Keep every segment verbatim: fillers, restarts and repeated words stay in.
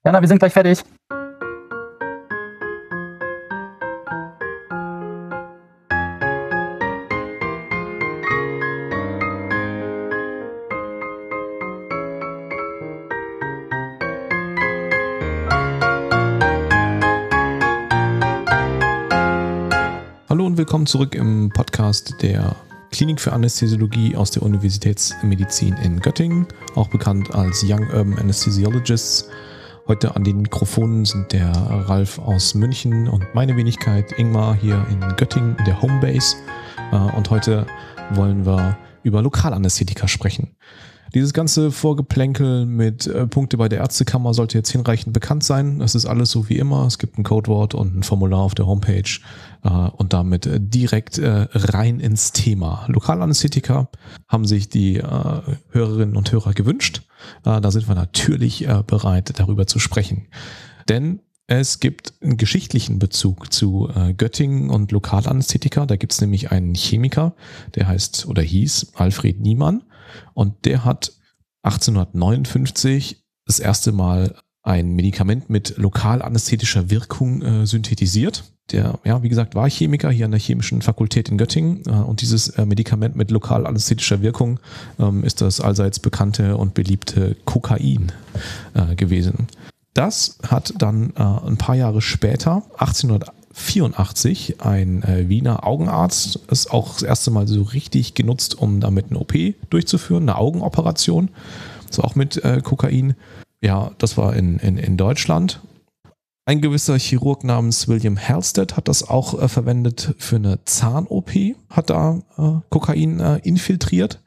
Jana, wir sind gleich fertig. Hallo und willkommen zurück im Podcast der Klinik für Anästhesiologie aus der Universitätsmedizin in Göttingen, auch bekannt als Young Urban Anesthesiologists. Heute an den Mikrofonen sind der Ralf aus München und meine Wenigkeit Ingmar hier in Göttingen in der Homebase. Und heute wollen wir über Lokalanästhetika sprechen. Dieses ganze Vorgeplänkel mit äh, Punkte bei der Ärztekammer sollte jetzt hinreichend bekannt sein. Es ist alles so wie immer. Es gibt ein Codewort und ein Formular auf der Homepage äh, und damit äh, direkt äh, rein ins Thema. Lokalanästhetika haben sich die äh, Hörerinnen und Hörer gewünscht. Äh, da sind wir natürlich äh, bereit, darüber zu sprechen. Denn es gibt einen geschichtlichen Bezug zu äh, Göttingen und Lokalanästhetika. Da gibt es nämlich einen Chemiker, der heißt oder hieß Alfred Niemann. Und der hat achtzehnhundertneunundfünfzig das erste Mal ein Medikament mit lokalanästhetischer Wirkung äh, synthetisiert. Der, ja, wie gesagt, war Chemiker hier an der Chemischen Fakultät in Göttingen. Äh, und dieses äh, Medikament mit lokalanästhetischer Wirkung ähm, ist das allseits bekannte und beliebte Kokain äh, gewesen. Das hat dann äh, ein paar Jahre später, achtzehnhundertvierundachtzig, ein äh, Wiener Augenarzt, ist auch das erste Mal so richtig genutzt, um damit eine O P durchzuführen, eine Augenoperation, so auch mit äh, Kokain. Ja, das war in, in, in Deutschland. Ein gewisser Chirurg namens William Halsted hat das auch äh, verwendet für eine Zahn-O P, hat da äh, Kokain äh, infiltriert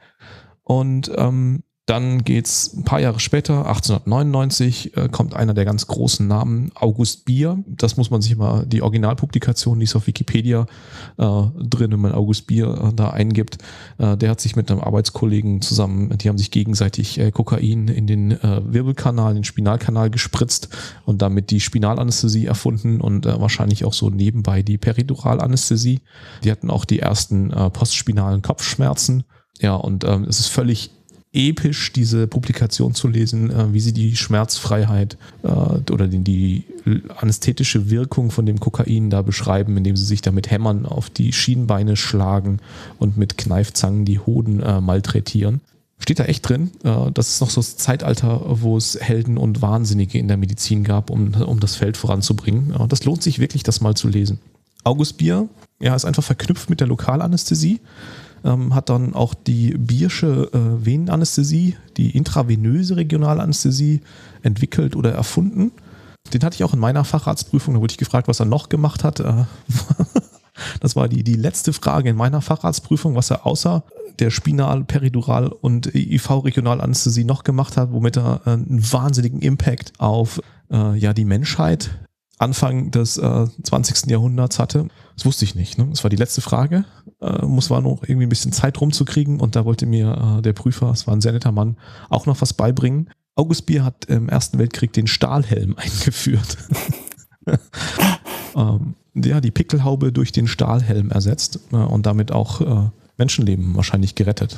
und ähm, dann geht's ein paar Jahre später, achtzehnhundertneunundneunzig, äh, kommt einer der ganz großen Namen, August Bier. Das muss man sich mal, die Originalpublikation, die ist auf Wikipedia äh, drin, wenn man August Bier äh, da eingibt. Äh, der hat sich mit einem Arbeitskollegen zusammen, die haben sich gegenseitig äh, Kokain in den äh, Wirbelkanal, den Spinalkanal gespritzt und damit die Spinalanästhesie erfunden und äh, wahrscheinlich auch so nebenbei die Periduralanästhesie. Die hatten auch die ersten äh, postspinalen Kopfschmerzen. Ja, und ähm, es ist völlig episch, diese Publikation zu lesen, äh, wie sie die Schmerzfreiheit äh, oder die, die anästhetische Wirkung von dem Kokain da beschreiben, indem sie sich da mit Hämmern auf die Schienbeine schlagen und mit Kneifzangen die Hoden äh, malträtieren. Steht da echt drin. Äh, das ist noch so das Zeitalter, wo es Helden und Wahnsinnige in der Medizin gab, um, um das Feld voranzubringen. Äh, das lohnt sich wirklich, das mal zu lesen. August Bier, ja, ist einfach verknüpft mit der Lokalanästhesie. Ähm, hat dann auch die Biersche äh, Venenanästhesie, die intravenöse Regionalanästhesie entwickelt oder erfunden. Den hatte ich auch in meiner Facharztprüfung, da wurde ich gefragt, was er noch gemacht hat. Äh, das war die, die letzte Frage in meiner Facharztprüfung, was er außer der Spinal-, Peridural- und I V-Regionalanästhesie noch gemacht hat, womit er äh, einen wahnsinnigen Impact auf äh, ja, die Menschheit Anfang des äh, zwanzigsten Jahrhunderts hatte. Das wusste ich nicht. Ne? Das war die letzte Frage. Äh, muss war noch irgendwie ein bisschen Zeit rumzukriegen und da wollte mir äh, der Prüfer, es war ein sehr netter Mann, auch noch was beibringen. August Bier hat im Ersten Weltkrieg den Stahlhelm eingeführt. ähm, ja, die Pickelhaube durch den Stahlhelm ersetzt äh, und damit auch äh, Menschenleben wahrscheinlich gerettet.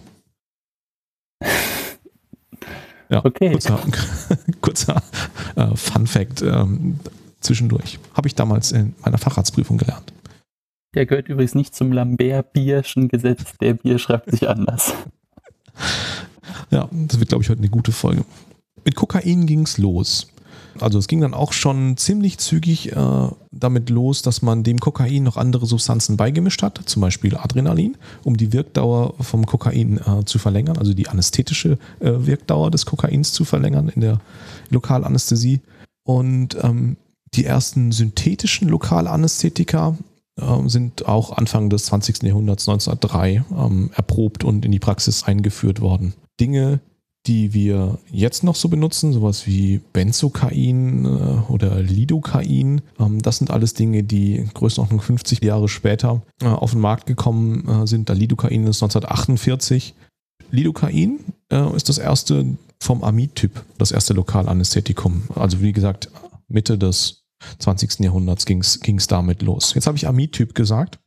Ja, okay. Kurzer, kurzer äh, Fun-Fact ähm, zwischendurch. Habe ich damals in meiner Facharztprüfung gelernt. Der gehört übrigens nicht zum Lambert-Bierschen Gesetz. Der Bier schreibt sich anders. Ja, das wird, glaube ich, heute eine gute Folge. Mit Kokain ging es los. Also es ging dann auch schon ziemlich zügig äh, damit los, dass man dem Kokain noch andere Substanzen beigemischt hat, zum Beispiel Adrenalin, um die Wirkdauer vom Kokain äh, zu verlängern, also die anästhetische äh, Wirkdauer des Kokains zu verlängern in der Lokalanästhesie. Und ähm, die ersten synthetischen Lokalanästhetika äh, sind auch Anfang des zwanzigsten Jahrhunderts, neunzehnhundertdrei, ähm, erprobt und in die Praxis eingeführt worden. Dinge, die wir jetzt noch so benutzen, sowas wie Benzokain äh, oder Lidocain, ähm, das sind alles Dinge, die Größenordnung fünfzig Jahre später äh, auf den Markt gekommen äh, sind. Der Lidocain ist neunzehnhundertachtundvierzig. Lidocain äh, ist das erste vom Amid-Typ, das erste Lokalanästhetikum. Also wie gesagt, Mitte des zwanzigsten Jahrhunderts ging es damit los. Jetzt habe ich Amid-Typ gesagt.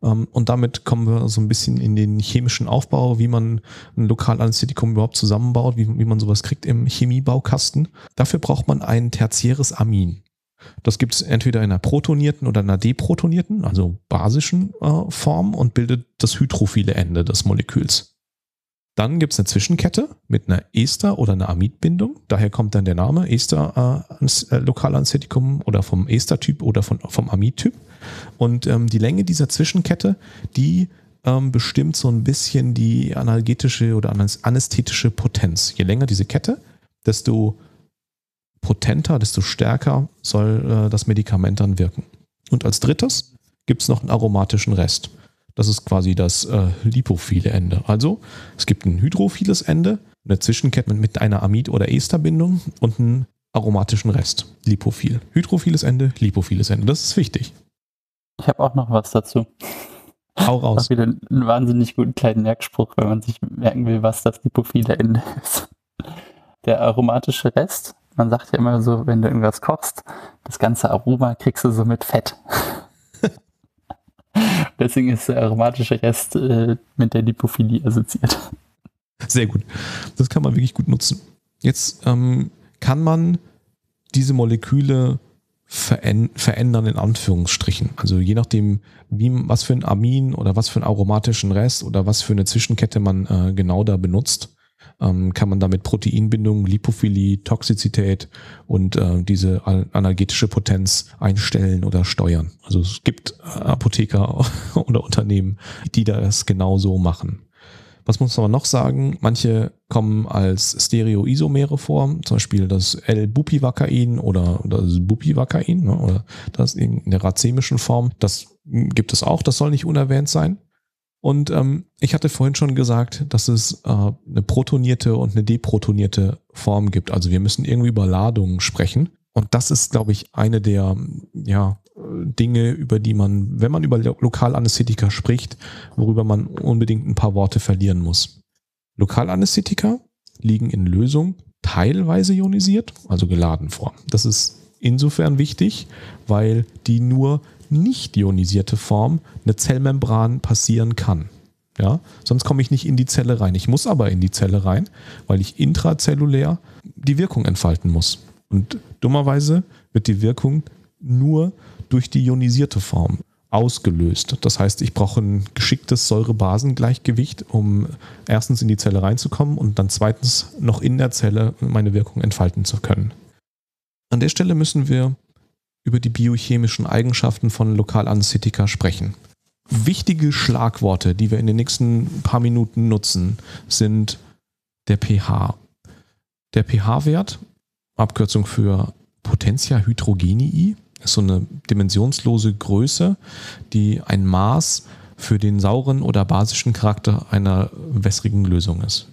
Und damit kommen wir so ein bisschen in den chemischen Aufbau, wie man ein Lokalanästhetikum überhaupt zusammenbaut, wie, wie man sowas kriegt im Chemiebaukasten. Dafür braucht man ein tertiäres Amin. Das gibt es entweder in einer protonierten oder einer deprotonierten, also basischen äh, Form und bildet das hydrophile Ende des Moleküls. Dann gibt es eine Zwischenkette mit einer Ester- oder einer Amidbindung. Daher kommt dann der Name Ester äh, Lokalanästhetikum oder vom Ester-Typ oder von, vom Amid-Typ. Und ähm, die Länge dieser Zwischenkette, die ähm, bestimmt so ein bisschen die analgetische oder anästhetische Potenz. Je länger diese Kette, desto potenter, desto stärker soll äh, das Medikament dann wirken. Und als drittes gibt es noch einen aromatischen Rest. Das ist quasi das äh, lipophile Ende. Also es gibt ein hydrophiles Ende, eine Zwischenkette mit einer Amid- oder Esterbindung und einen aromatischen Rest. Lipophil. Hydrophiles Ende, lipophiles Ende. Das ist wichtig. Ich habe auch noch was dazu. Hau raus. Auch wieder einen wahnsinnig guten kleinen Merkspruch, wenn man sich merken will, was das lipophile Ende ist. Der aromatische Rest, man sagt ja immer so, wenn du irgendwas kochst, das ganze Aroma kriegst du so mit Fett. Deswegen ist der aromatische Rest äh, mit der Lipophilie assoziiert. Sehr gut. Das kann man wirklich gut nutzen. Jetzt ähm, kann man diese Moleküle veränd- verändern in Anführungsstrichen. Also je nachdem, wie, was für ein Amin oder was für einen aromatischen Rest oder was für eine Zwischenkette man äh, genau da benutzt, ähm, kann man damit Proteinbindung, Lipophilie, Toxizität und äh, diese analgetische Potenz einstellen oder steuern. Also es gibt Apotheker oder Unternehmen, die das genau so machen. Was muss man noch sagen? Manche kommen als Stereoisomere vor, zum Beispiel das L-Bupivacain oder das Bupivacain, ne, oder das in der racemischen Form. Das gibt es auch, das soll nicht unerwähnt sein. Und ähm, ich hatte vorhin schon gesagt, dass es äh, eine protonierte und eine deprotonierte Form gibt. Also wir müssen irgendwie über Ladungen sprechen. Und das ist, glaube ich, eine der ja, Dinge, über die man, wenn man über Lokalanästhetika spricht, worüber man unbedingt ein paar Worte verlieren muss. Lokalanästhetika liegen in Lösung teilweise ionisiert, also geladen vor. Das ist insofern wichtig, weil die nur nicht ionisierte Form eine Zellmembran passieren kann. Ja, sonst komme ich nicht in die Zelle rein. Ich muss aber in die Zelle rein, weil ich intrazellulär die Wirkung entfalten muss. Und dummerweise wird die Wirkung nur durch die ionisierte Form ausgelöst. Das heißt, ich brauche ein geschicktes Säure-Basen-Gleichgewicht, um erstens in die Zelle reinzukommen und dann zweitens noch in der Zelle meine Wirkung entfalten zu können. An der Stelle müssen wir über die biochemischen Eigenschaften von Lokalanästhetika sprechen. Wichtige Schlagworte, die wir in den nächsten paar Minuten nutzen, sind der pH. Der pH-Wert, Abkürzung für Potentia hydrogenii, ist so eine dimensionslose Größe, die ein Maß für den sauren oder basischen Charakter einer wässrigen Lösung ist.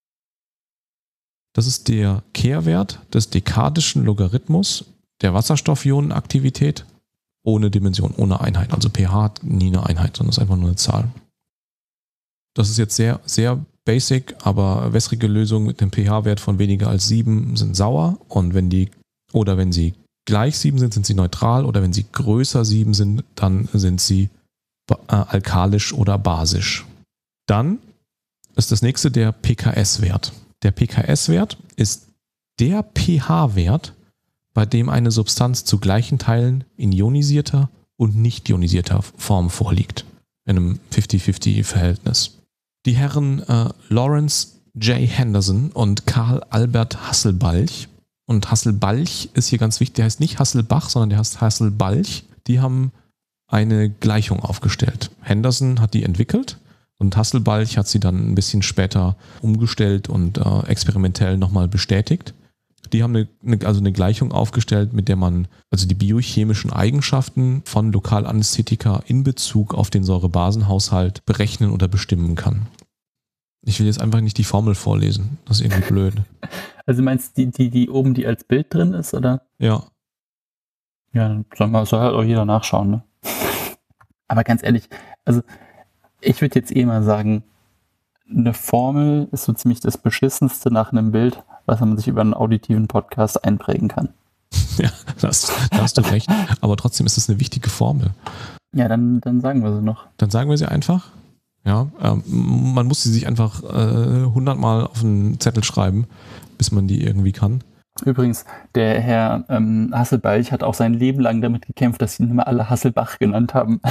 Das ist der Kehrwert des dekadischen Logarithmus der Wasserstoffionenaktivität ohne Dimension, ohne Einheit. Also pH hat nie eine Einheit, sondern ist einfach nur eine Zahl. Das ist jetzt sehr, sehr basic, aber wässrige Lösungen mit einem pH-Wert von weniger als sieben sind sauer und wenn die, oder wenn sie gleich sieben sind, sind sie neutral oder wenn sie größer sieben sind, dann sind sie äh, alkalisch oder basisch. Dann ist das nächste der P K S-Wert. Der P K S-Wert ist der pH-Wert, bei dem eine Substanz zu gleichen Teilen in ionisierter und nicht ionisierter Form vorliegt. In einem fünfzig fünfzig Verhältnis. Die Herren äh, Lawrence J. Henderson und Karl Albert Hasselbalch, und Hasselbalch ist hier ganz wichtig, der heißt nicht Hasselbach, sondern der heißt Hasselbalch, die haben eine Gleichung aufgestellt. Henderson hat die entwickelt und Hasselbalch hat sie dann ein bisschen später umgestellt und äh, experimentell nochmal bestätigt. Die haben eine, eine, also eine Gleichung aufgestellt, mit der man also die biochemischen Eigenschaften von Lokalanästhetika in Bezug auf den Säurebasenhaushalt berechnen oder bestimmen kann. Ich will jetzt einfach nicht die Formel vorlesen. Das ist irgendwie blöd. Also meinst du die, die, die oben, die als Bild drin ist, oder? Ja. Ja, dann soll, mal, soll halt auch jeder nachschauen, ne? Aber ganz ehrlich, also ich würde jetzt eh mal sagen, eine Formel ist so ziemlich das Beschissenste nach einem Bild, was man sich über einen auditiven Podcast einprägen kann. Ja, das, da hast du recht. Aber trotzdem ist es eine wichtige Formel. Ja, dann, dann sagen wir sie noch. Dann sagen wir sie einfach. Ja, ähm, man muss sie sich einfach äh, hundertmal auf einen Zettel schreiben, bis man die irgendwie kann. Übrigens, der Herr ähm, Hasselbalch hat auch sein Leben lang damit gekämpft, dass sie ihn immer alle Hasselbach genannt haben.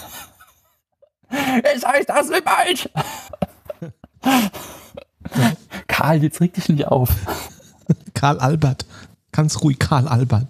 Es heißt Hasselbalch! Karl, jetzt reg dich nicht auf. Karl Albert. Ganz ruhig, Karl Albert.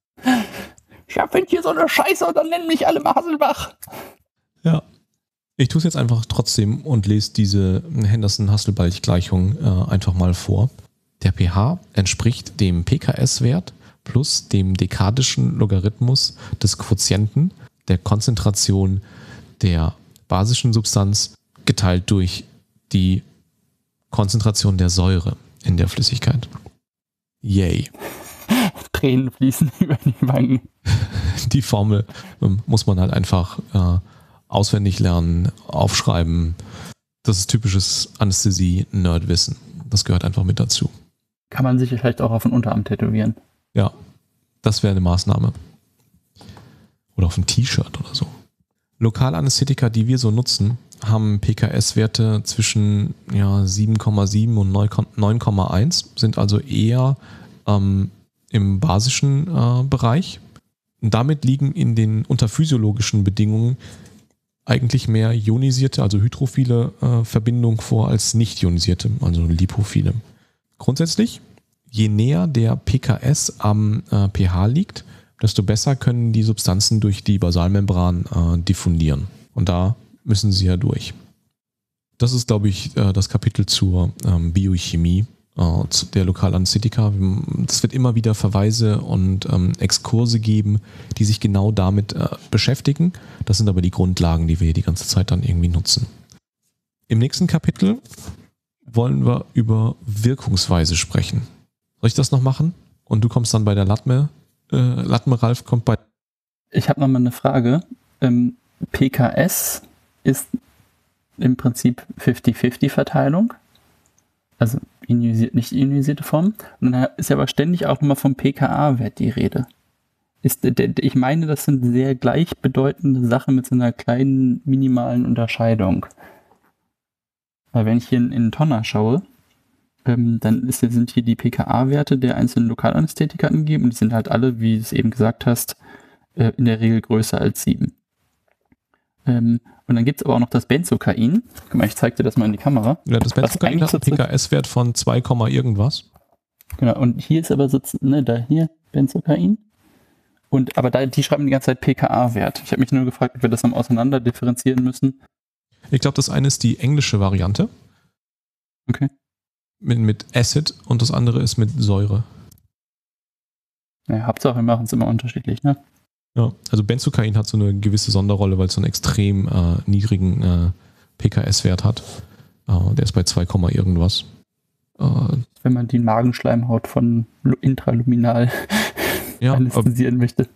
Ich finde hier so eine Scheiße und dann nennen mich alle mal Hasselbach. Ja. Ich tue es jetzt einfach trotzdem und lese diese Henderson-Hasselbalch-Gleichung äh, einfach mal vor. Der pH entspricht dem P K S-Wert plus dem dekadischen Logarithmus des Quotienten der Konzentration der basischen Substanz geteilt durch die Konzentration der Säure in der Flüssigkeit. Yay. Tränen fließen über die Wangen. Die Formel ähm, muss man halt einfach äh, auswendig lernen, aufschreiben. Das ist typisches Anästhesie-Nerdwissen. Das gehört einfach mit dazu. Kann man sich vielleicht auch auf den Unterarm tätowieren. Ja, das wäre eine Maßnahme. Oder auf ein T-Shirt oder so. Lokalanästhetika, die wir so nutzen, haben P K S-Werte zwischen ja, sieben Komma sieben und neun Komma eins, sind also eher ähm, im basischen äh, Bereich. Und damit liegen in den unter physiologischen Bedingungen eigentlich mehr ionisierte, also hydrophile äh, Verbindungen vor als nicht ionisierte, also lipophile. Grundsätzlich, je näher der P K S am äh, pH liegt, desto besser können die Substanzen durch die Basalmembran äh, diffundieren. Und da müssen sie ja durch. Das ist, glaube ich, äh, das Kapitel zur ähm, Biochemie äh, zu der Lokalanästhetika. Es wird immer wieder Verweise und ähm, Exkurse geben, die sich genau damit äh, beschäftigen. Das sind aber die Grundlagen, die wir hier die ganze Zeit dann irgendwie nutzen. Im nächsten Kapitel wollen wir über Wirkungsweise sprechen. Soll ich das noch machen? Und du kommst dann bei der Latme. Äh, Latme Ralf kommt bei... Ich habe noch mal eine Frage. Ähm, P K S ist im Prinzip fünfzig fünfzig Verteilung. Also ionisiert, nicht ionisierte Form. Und dann ist ja aber ständig auch nochmal vom P K A-Wert die Rede. Ist, ich meine, das sind sehr gleichbedeutende Sachen mit so einer kleinen minimalen Unterscheidung. Weil wenn ich hier in, in Tonner schaue, ähm, dann ist, sind hier die P K A-Werte der einzelnen Lokalanästhetika angegeben und die sind halt alle, wie du es eben gesagt hast, äh, in der Regel größer als sieben. Ähm, und dann gibt es aber auch noch das Benzokain. Guck mal, ich zeig dir das mal in die Kamera. Ja, das Benzokain hat einen P K S-Wert von zwei, irgendwas. Genau, und hier ist aber so, ne, da hier Benzokain. Und, aber da, die schreiben die ganze Zeit P K A-Wert. Ich habe mich nur gefragt, ob wir das dann auseinander differenzieren müssen. Ich glaube, das eine ist die englische Variante. Okay. Mit, mit Acid und das andere ist mit Säure. Ja, Hauptsache, wir machen es immer unterschiedlich, ne? Ja, also Benzokain hat so eine gewisse Sonderrolle, weil es so einen extrem äh, niedrigen äh, P K S-Wert hat. Äh, der ist bei zwei, irgendwas. Äh, Wenn man die Magenschleimhaut von intraluminal ja, anästhesieren ob, möchte.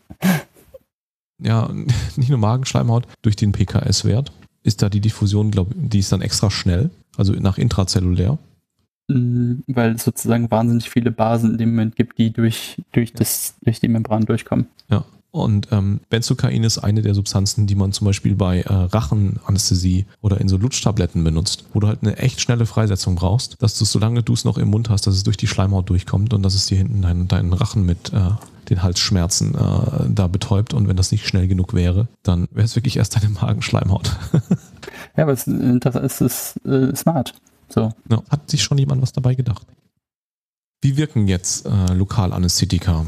Ja, nicht nur Magenschleimhaut, durch den P K S-Wert ist da die Diffusion, glaube ich, die ist dann extra schnell, also nach intrazellulär. Weil es sozusagen wahnsinnig viele Basen in dem Moment gibt, die durch, durch, das, durch die Membran durchkommen. Ja, und ähm, Benzokain ist eine der Substanzen, die man zum Beispiel bei äh, Rachenanästhesie oder in so Lutschtabletten benutzt, wo du halt eine echt schnelle Freisetzung brauchst, dass du, solange du es noch im Mund hast, dass es durch die Schleimhaut durchkommt und dass es dir hinten deinen, deinen Rachen mit äh, den Halsschmerzen äh, da betäubt, und wenn das nicht schnell genug wäre, dann wäre es wirklich erst deine Magenschleimhaut. Ja, aber es, das ist äh, smart. So. Ja, hat sich schon jemand was dabei gedacht. Wie wirken jetzt äh, Lokalanästhetika?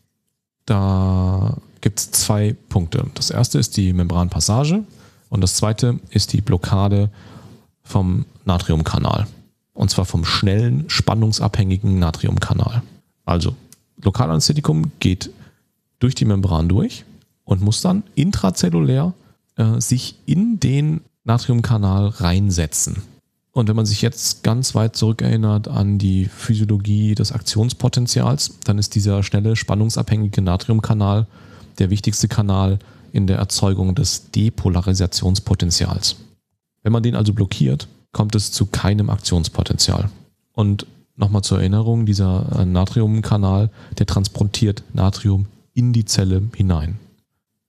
Da gibt es zwei Punkte. Das erste ist die Membranpassage und das zweite ist die Blockade vom Natriumkanal. Und zwar vom schnellen, spannungsabhängigen Natriumkanal. Also, Lokalanästhetikum geht durch die Membran durch und muss dann intrazellulär äh, sich in den Natriumkanal reinsetzen. Und wenn man sich jetzt ganz weit zurückerinnert an die Physiologie des Aktionspotenzials, dann ist dieser schnelle, spannungsabhängige Natriumkanal der wichtigste Kanal in der Erzeugung des Depolarisationspotenzials. Wenn man den also blockiert, kommt es zu keinem Aktionspotenzial. Und nochmal zur Erinnerung, dieser Natriumkanal, der transportiert Natrium in die Zelle hinein.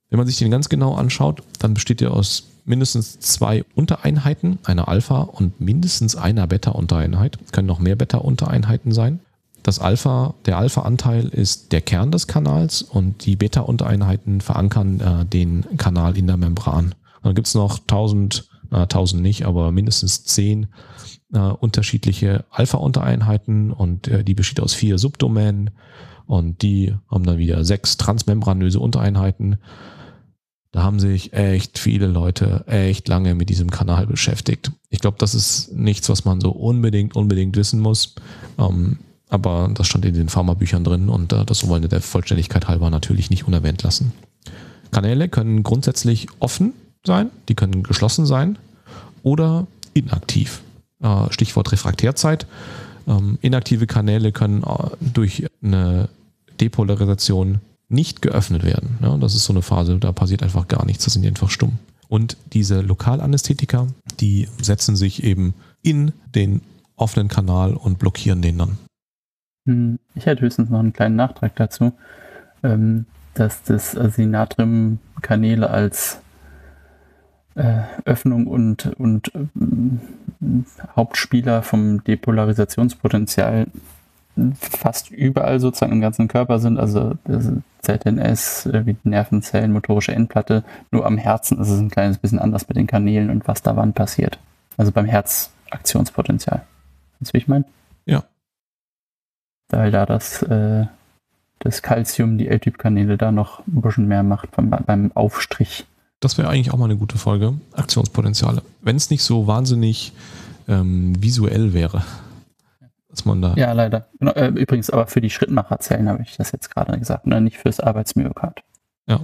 Wenn man sich den ganz genau anschaut, dann besteht er aus mindestens zwei Untereinheiten, einer Alpha- und mindestens einer Beta-Untereinheit. Können noch mehr Beta-Untereinheiten sein. Das Alpha, der Alpha-Anteil ist der Kern des Kanals und die Beta-Untereinheiten verankern äh, den Kanal in der Membran. Dann gibt es noch tausend, äh, tausend nicht, aber mindestens zehn äh, unterschiedliche Alpha-Untereinheiten und äh, die besteht aus vier Subdomänen und die haben dann wieder sechs transmembranöse Untereinheiten. Da haben sich echt viele Leute echt lange mit diesem Kanal beschäftigt. Ich glaube, das ist nichts, was man so unbedingt, unbedingt wissen muss. Ähm, aber das stand in den Pharmabüchern drin und äh, das wollen wir der Vollständigkeit halber natürlich nicht unerwähnt lassen. Kanäle können grundsätzlich offen sein, die können geschlossen sein oder inaktiv. Äh, Stichwort Refraktärzeit. Ähm, inaktive Kanäle können äh, durch eine Depolarisation nicht geöffnet werden. Ja, das ist so eine Phase, da passiert einfach gar nichts, da sind die einfach stumm. Und diese Lokalanästhetika, die setzen sich eben in den offenen Kanal und blockieren den dann. Ich hätte höchstens noch einen kleinen Nachtrag dazu, dass das, also die Natriumkanäle als Öffnung und, und Hauptspieler vom Depolarisationspotenzial fast überall sozusagen im ganzen Körper sind, also Z N S, wie Nervenzellen, motorische Endplatte, nur am Herzen ist es ein kleines bisschen anders mit den Kanälen und was da wann passiert. Also beim Herzaktionspotenzial. Weißt du, wie ich meine? Ja. Weil da das, äh, das Calcium, die L-Typ-Kanäle da noch ein bisschen mehr macht beim, beim Aufstrich. Das wäre eigentlich auch mal eine gute Folge. Aktionspotenziale. Wenn es nicht so wahnsinnig ähm, visuell wäre. Dass man da ja, leider. Genau, äh, übrigens, aber für die Schrittmacherzellen habe ich das jetzt gerade gesagt, ne? Nicht fürs Arbeitsmyokard. Ja.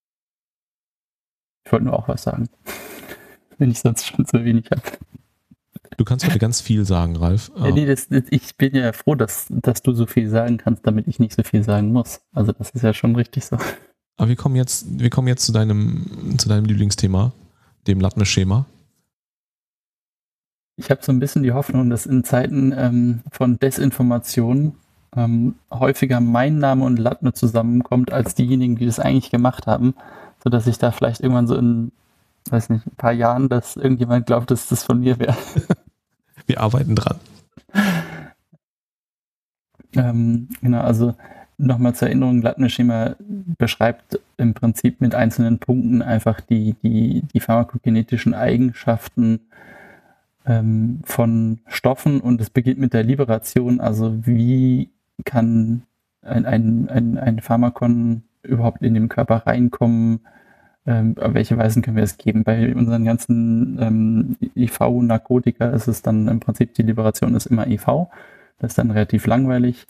Ich wollte nur auch was sagen. Wenn ich sonst schon so wenig habe. Du kannst heute ganz viel sagen, Ralf. Ja, nee, das, das, ich bin ja froh, dass, dass du so viel sagen kannst, damit ich nicht so viel sagen muss. Also das ist ja schon richtig so. Aber wir kommen jetzt, wir kommen jetzt zu deinem, zu deinem Lieblingsthema, dem Latme-Schema. Ich habe so ein bisschen die Hoffnung, dass in Zeiten ähm, von Desinformation ähm, häufiger mein Name und Latme zusammenkommt, als diejenigen, die das eigentlich gemacht haben, sodass ich da vielleicht irgendwann so in, weiß nicht, ein paar Jahren, dass irgendjemand glaubt, dass das von mir wäre. Wir arbeiten dran. ähm, genau, also nochmal zur Erinnerung, Latme-Schema beschreibt im Prinzip mit einzelnen Punkten einfach die, die, die pharmakokinetischen Eigenschaften ähm, von Stoffen und es beginnt mit der Liberation, also wie kann ein, ein, ein, ein Pharmakon überhaupt in den Körper reinkommen, ähm, auf welche Weisen können wir es geben. Bei unseren ganzen ähm, I V-Narkotika ist es dann im Prinzip, die Liberation ist immer I V, das ist dann relativ langweilig.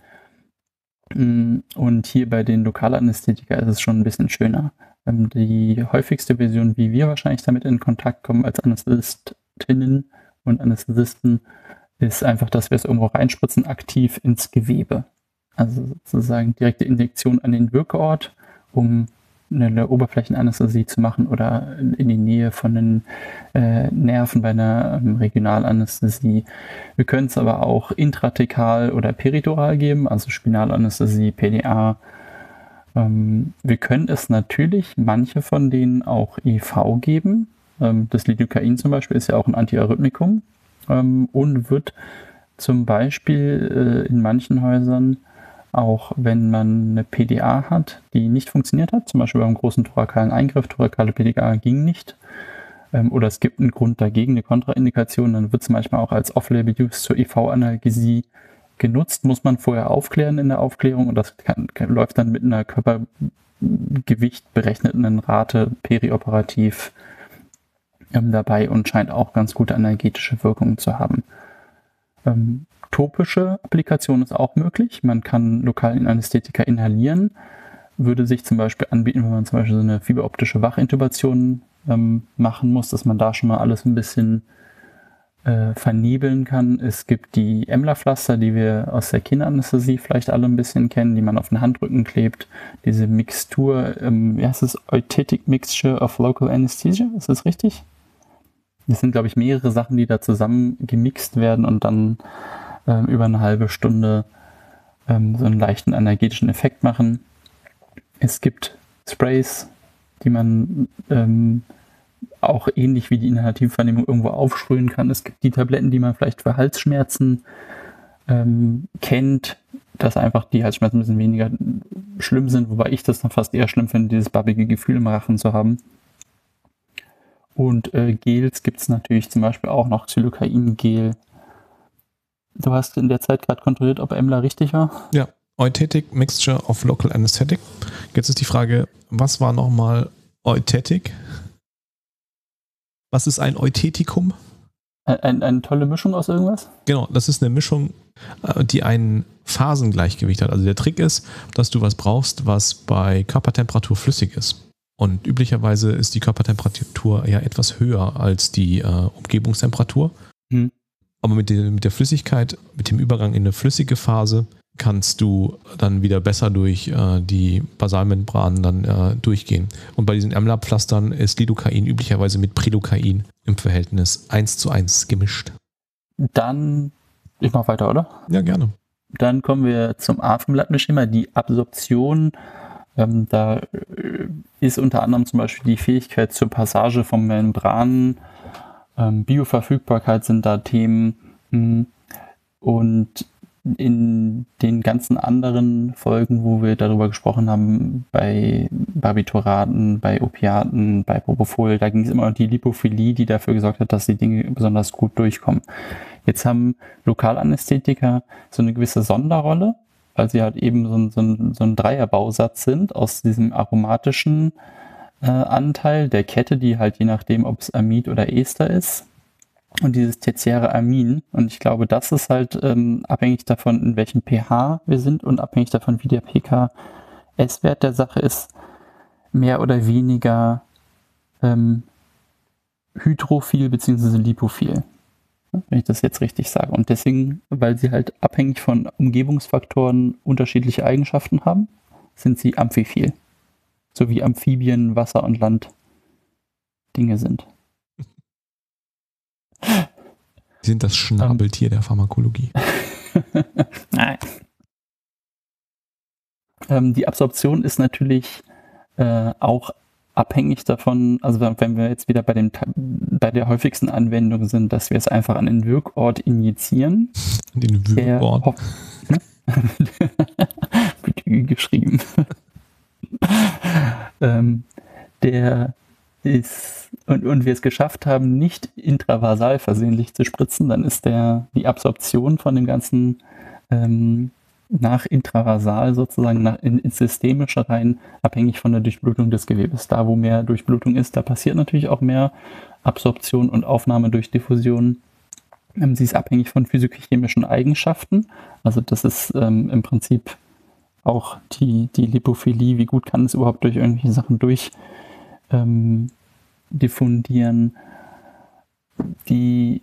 Und hier bei den Lokalanästhetika ist es schon ein bisschen schöner. Die häufigste Version, wie wir wahrscheinlich damit in Kontakt kommen als Anästhetinnen und Anästhesisten, ist einfach, dass wir es irgendwo reinspritzen, aktiv ins Gewebe. Also sozusagen direkte Injektion an den Wirkort, um eine Oberflächenanästhesie zu machen oder in die Nähe von den äh, Nerven bei einer ähm, Regionalanästhesie. Wir können es aber auch intrathekal oder peritoral geben, also Spinalanästhesie, P D A. Ähm, wir können es natürlich, manche von denen auch I V geben. Ähm, das Lidocain zum Beispiel ist ja auch ein Antiarrhythmikum ähm, und wird zum Beispiel äh, in manchen Häusern auch wenn man eine P D A hat, die nicht funktioniert hat, zum Beispiel beim großen thorakalen Eingriff, thorakale P D A ging nicht, ähm, oder es gibt einen Grund dagegen, eine Kontraindikation, dann wird es manchmal auch als Off-Label-Use zur I V-Analgesie genutzt, muss man vorher aufklären in der Aufklärung und das kann, kann, läuft dann mit einer Körpergewicht berechneten Rate perioperativ ähm, dabei und scheint auch ganz gute analgetische Wirkungen zu haben. Ähm, Topische Applikation ist auch möglich. Man kann lokal in Anästhetika inhalieren. Würde sich zum Beispiel anbieten, wenn man zum Beispiel so eine fiberoptische Wachintubation ähm, machen muss, dass man da schon mal alles ein bisschen äh, vernebeln kann. Es gibt die Emler-Pflaster, die wir aus der Kinderanästhesie vielleicht alle ein bisschen kennen, die man auf den Handrücken klebt. Diese Mixtur, ähm, wie heißt es? Eutetic Mixture of Local Anesthesia, ist das richtig? Das sind, glaube ich, mehrere Sachen, die da zusammen gemixt werden und dann ähm, über eine halbe Stunde ähm, so einen leichten analgetischen Effekt machen. Es gibt Sprays, die man ähm, auch ähnlich wie die Inhalativvernehmung irgendwo aufsprühen kann. Es gibt die Tabletten, die man vielleicht für Halsschmerzen ähm, kennt, dass einfach die Halsschmerzen ein bisschen weniger schlimm sind, wobei ich das dann fast eher schlimm finde, dieses babbige Gefühl im Rachen zu haben. Und äh, Gels gibt es natürlich zum Beispiel auch noch, Xylocain-Gel. Du hast in der Zeit gerade kontrolliert, ob Emla richtig war? Ja, Euthetic Mixture of Local Anesthetic. Jetzt ist die Frage, was war nochmal Euthetic? Was ist ein Euthetikum? Ein, ein, eine tolle Mischung aus irgendwas? Genau, das ist eine Mischung, die ein Phasengleichgewicht hat. Also der Trick ist, dass du was brauchst, was bei Körpertemperatur flüssig ist. Und üblicherweise ist die Körpertemperatur ja etwas höher als die äh, Umgebungstemperatur. Hm. Aber mit, der, mit der Flüssigkeit, mit dem Übergang in eine flüssige Phase, kannst du dann wieder besser durch äh, die Basalmembranen dann äh, durchgehen. Und bei diesen Emla-Pflastern ist Lidocain üblicherweise mit Prilocain im Verhältnis eins zu eins gemischt. Dann, ich mach weiter, oder? Ja, gerne. Dann kommen wir zum A vom Lattenschema, die Absorption. Ähm, da äh, ist unter anderem zum Beispiel die Fähigkeit zur Passage von Membranen, ähm, Bioverfügbarkeit sind da Themen, mh, und in den ganzen anderen Folgen, wo wir darüber gesprochen haben, bei Barbituraten, bei Opiaten, bei Propofol, da ging es immer um die Lipophilie, die dafür gesorgt hat, dass die Dinge besonders gut durchkommen. Jetzt haben Lokalanästhetika so eine gewisse Sonderrolle, weil sie halt eben so ein, so ein, so ein Dreierbausatz sind aus diesem aromatischen äh, Anteil der Kette, die halt je nachdem, ob es Amid oder Ester ist, und dieses tertiäre Amin. Und ich glaube, das ist halt ähm, abhängig davon, in welchem pH wir sind und abhängig davon, wie der P K S-Wert der Sache ist, mehr oder weniger ähm, hydrophil bzw. lipophil. Wenn ich das jetzt richtig sage. Und deswegen, weil sie halt abhängig von Umgebungsfaktoren unterschiedliche Eigenschaften haben, sind sie amphiphil. So wie Amphibien, Wasser und Land Dinge sind. Sie sind das Schnabeltier der Pharmakologie. Nein. Ähm, die Absorption ist natürlich äh, auch abhängig davon, also wenn wir jetzt wieder bei, dem, bei der häufigsten Anwendung sind, dass wir es einfach an den Wirkort injizieren. Den Wirkort? Mit Ü geschrieben. ähm, der ist, und, und wir es geschafft haben, nicht intravasal versehentlich zu spritzen, dann ist der, die Absorption von dem ganzen ähm, nach intravasal sozusagen nach, in, ins Systemische rein abhängig von der Durchblutung des Gewebes. Da, wo mehr Durchblutung ist, da passiert natürlich auch mehr Absorption und Aufnahme durch Diffusion. Ähm, sie ist abhängig von physiochemischen Eigenschaften. Also das ist ähm, im Prinzip auch die, die Lipophilie, wie gut kann es überhaupt durch irgendwelche Sachen durch ähm, diffundieren. Die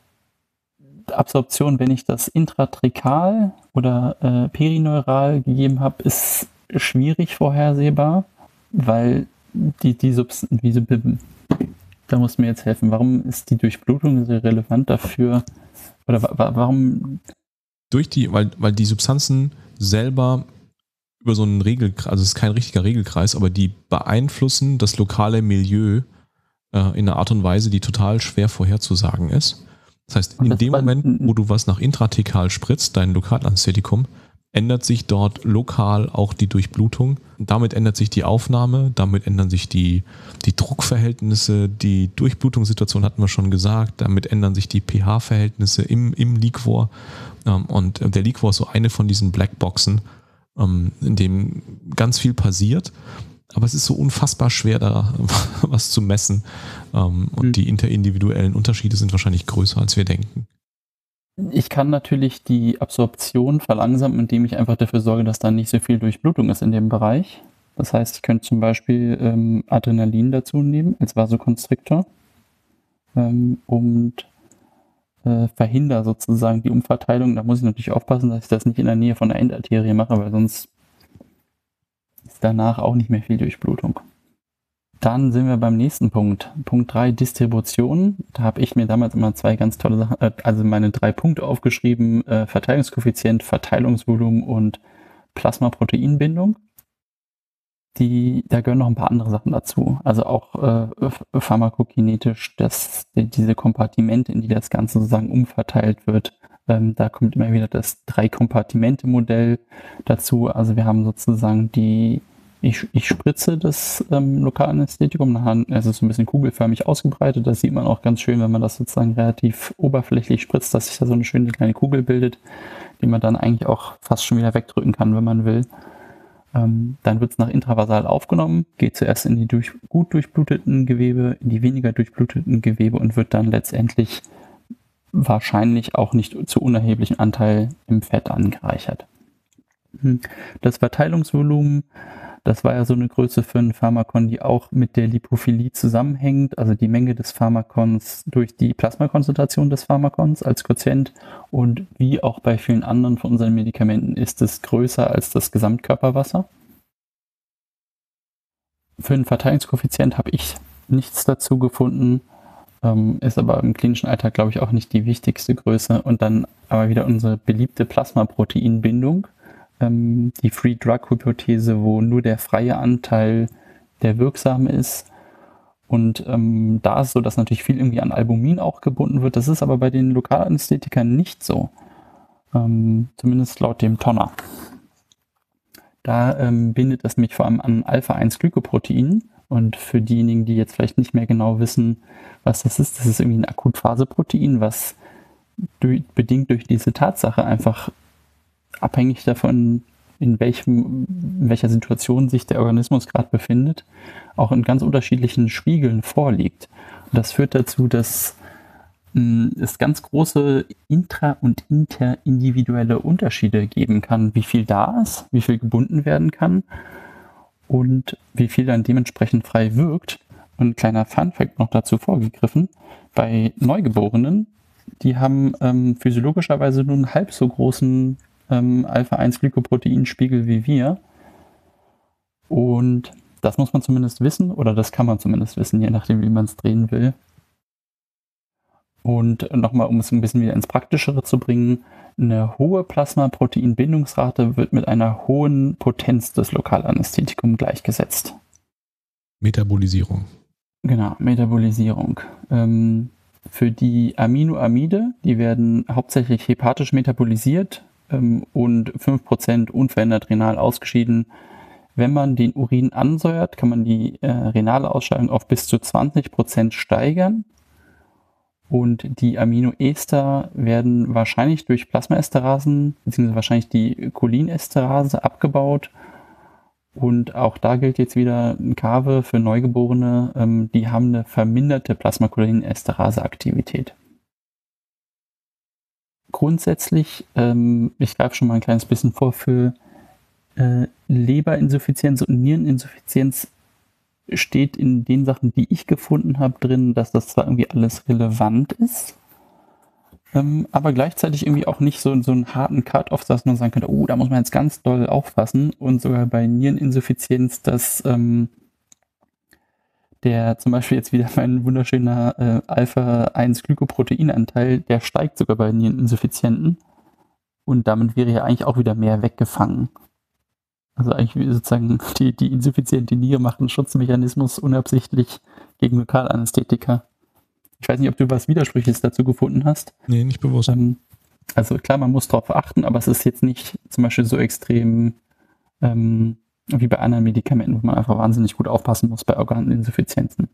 Absorption, wenn ich das intratracheal oder äh, perineural gegeben habe, ist schwierig vorhersehbar, weil die, die Substanz, wie so, da muss mir jetzt helfen, warum ist die Durchblutung so relevant dafür, oder wa- warum? Durch die, weil, weil die Substanzen selber über so einen Regelkreis, also es ist kein richtiger Regelkreis, aber die beeinflussen das lokale Milieu äh, in einer Art und Weise, die total schwer vorherzusagen ist. Das heißt, in dem Moment, wo du was nach intrathekal spritzt, dein Lokalanästhetikum, ändert sich dort lokal auch die Durchblutung. Damit ändert sich die Aufnahme, damit ändern sich die, die Druckverhältnisse, die Durchblutungssituation hatten wir schon gesagt, damit ändern sich die pH-Verhältnisse im, im Liquor. Und der Liquor ist so eine von diesen Blackboxen, in dem ganz viel passiert. Aber es ist so unfassbar schwer, da was zu messen. Und mhm. die interindividuellen Unterschiede sind wahrscheinlich größer, als wir denken. Ich kann natürlich die Absorption verlangsamen, indem ich einfach dafür sorge, dass da nicht so viel Durchblutung ist in dem Bereich. Das heißt, ich könnte zum Beispiel ähm, Adrenalin dazu nehmen als Vasokonstriktor ähm, und äh, verhindere sozusagen die Umverteilung. Da muss ich natürlich aufpassen, dass ich das nicht in der Nähe von der Endarterie mache, weil sonst ist danach auch nicht mehr viel Durchblutung. Dann sind wir beim nächsten Punkt. Punkt drei, Distribution. Da habe ich mir damals immer zwei ganz tolle Sachen, äh, also meine drei Punkte aufgeschrieben. Äh, Verteilungskoeffizient, Verteilungsvolumen und Plasmaproteinbindung. die, da gehören noch ein paar andere Sachen dazu. Also auch äh, pharmakokinetisch, dass die, diese Kompartimente, in die das Ganze sozusagen umverteilt wird, ähm, da kommt immer wieder das Drei-Kompartimente-Modell dazu. Also wir haben sozusagen die, ich, ich spritze das ähm, Lokalanästhetikum, also so ein bisschen kugelförmig ausgebreitet. Das sieht man auch ganz schön, wenn man das sozusagen relativ oberflächlich spritzt, dass sich da so eine schöne kleine Kugel bildet, die man dann eigentlich auch fast schon wieder wegdrücken kann, wenn man will. Ähm, dann wird es nach intravasal aufgenommen, geht zuerst in die durch, gut durchbluteten Gewebe, in die weniger durchbluteten Gewebe und wird dann letztendlich wahrscheinlich auch nicht zu unerheblichen Anteil im Fett angereichert. Das Verteilungsvolumen, das war ja so eine Größe für ein Pharmakon, die auch mit der Lipophilie zusammenhängt, also die Menge des Pharmakons durch die Plasmakonzentration des Pharmakons als Quotient, und wie auch bei vielen anderen von unseren Medikamenten ist es größer als das Gesamtkörperwasser. Für den Verteilungskoeffizient habe ich nichts dazu gefunden, ähm, ist aber im klinischen Alltag, glaube ich, auch nicht die wichtigste Größe. Und dann aber wieder unsere beliebte Plasmaproteinbindung. Die Free-Drug-Hypothese, wo nur der freie Anteil der wirksame ist. Und ähm, da ist so, dass natürlich viel irgendwie an Albumin auch gebunden wird. Das ist aber bei den Lokalanästhetikern nicht so. Ähm, zumindest laut dem Tonner. Da ähm, bindet es mich vor allem an Alpha eins Glykoprotein. Und für diejenigen, die jetzt vielleicht nicht mehr genau wissen, was das ist, das ist irgendwie ein Akutphaseprotein, was durch, bedingt durch diese Tatsache einfach abhängig davon, in, welchem, in welcher Situation sich der Organismus gerade befindet, auch in ganz unterschiedlichen Spiegeln vorliegt. Und das führt dazu, dass mh, es ganz große intra- und interindividuelle Unterschiede geben kann, wie viel da ist, wie viel gebunden werden kann und wie viel dann dementsprechend frei wirkt. Und ein kleiner Funfact noch dazu vorgegriffen: Bei Neugeborenen, die haben ähm, physiologischerweise nur einen halb so großen Ähm, Alpha eins Glykoproteinspiegel wie wir. Und das muss man zumindest wissen, oder das kann man zumindest wissen, je nachdem, wie man es drehen will. Und nochmal, um es ein bisschen wieder ins Praktischere zu bringen, eine hohe Plasmaproteinbindungsrate wird mit einer hohen Potenz des Lokalanästhetikums gleichgesetzt. Metabolisierung. Genau, Metabolisierung. Ähm, für die Aminoamide, die werden hauptsächlich hepatisch metabolisiert, und fünf Prozent unverändert renal ausgeschieden. Wenn man den Urin ansäuert, kann man die äh, renale Ausscheidung auf bis zu zwanzig Prozent steigern. Und die Aminoester werden wahrscheinlich durch Plasmaesterasen, beziehungsweise wahrscheinlich die Cholinesterase abgebaut. Und auch da gilt jetzt wieder ein Kave für Neugeborene, ähm, die haben eine verminderte Plasmacholinesterase-Aktivität. Grundsätzlich, ähm, ich greife schon mal ein kleines bisschen vor, für äh, Leberinsuffizienz und Niereninsuffizienz steht in den Sachen, die ich gefunden habe, drin, dass das zwar irgendwie alles relevant ist, ähm, aber gleichzeitig irgendwie auch nicht so, so einen harten Cut-off, dass man sagen könnte, oh, da muss man jetzt ganz doll aufpassen. Und sogar bei Niereninsuffizienz, dass ähm, der zum Beispiel jetzt wieder mein wunderschöner äh, Alpha eins Glykoproteinanteil, der steigt sogar bei Niereninsuffizienten. Und damit wäre ja eigentlich auch wieder mehr weggefangen. Also eigentlich sozusagen die, die insuffiziente Niere macht einen Schutzmechanismus unabsichtlich gegen Lokalanästhetika. Ich weiß nicht, ob du was Widersprüchliches dazu gefunden hast. Nee, nicht bewusst. Ähm, also klar, man muss darauf achten, aber es ist jetzt nicht zum Beispiel so extrem ähm, wie bei anderen Medikamenten, wo man einfach wahnsinnig gut aufpassen muss bei Organinsuffizienzen.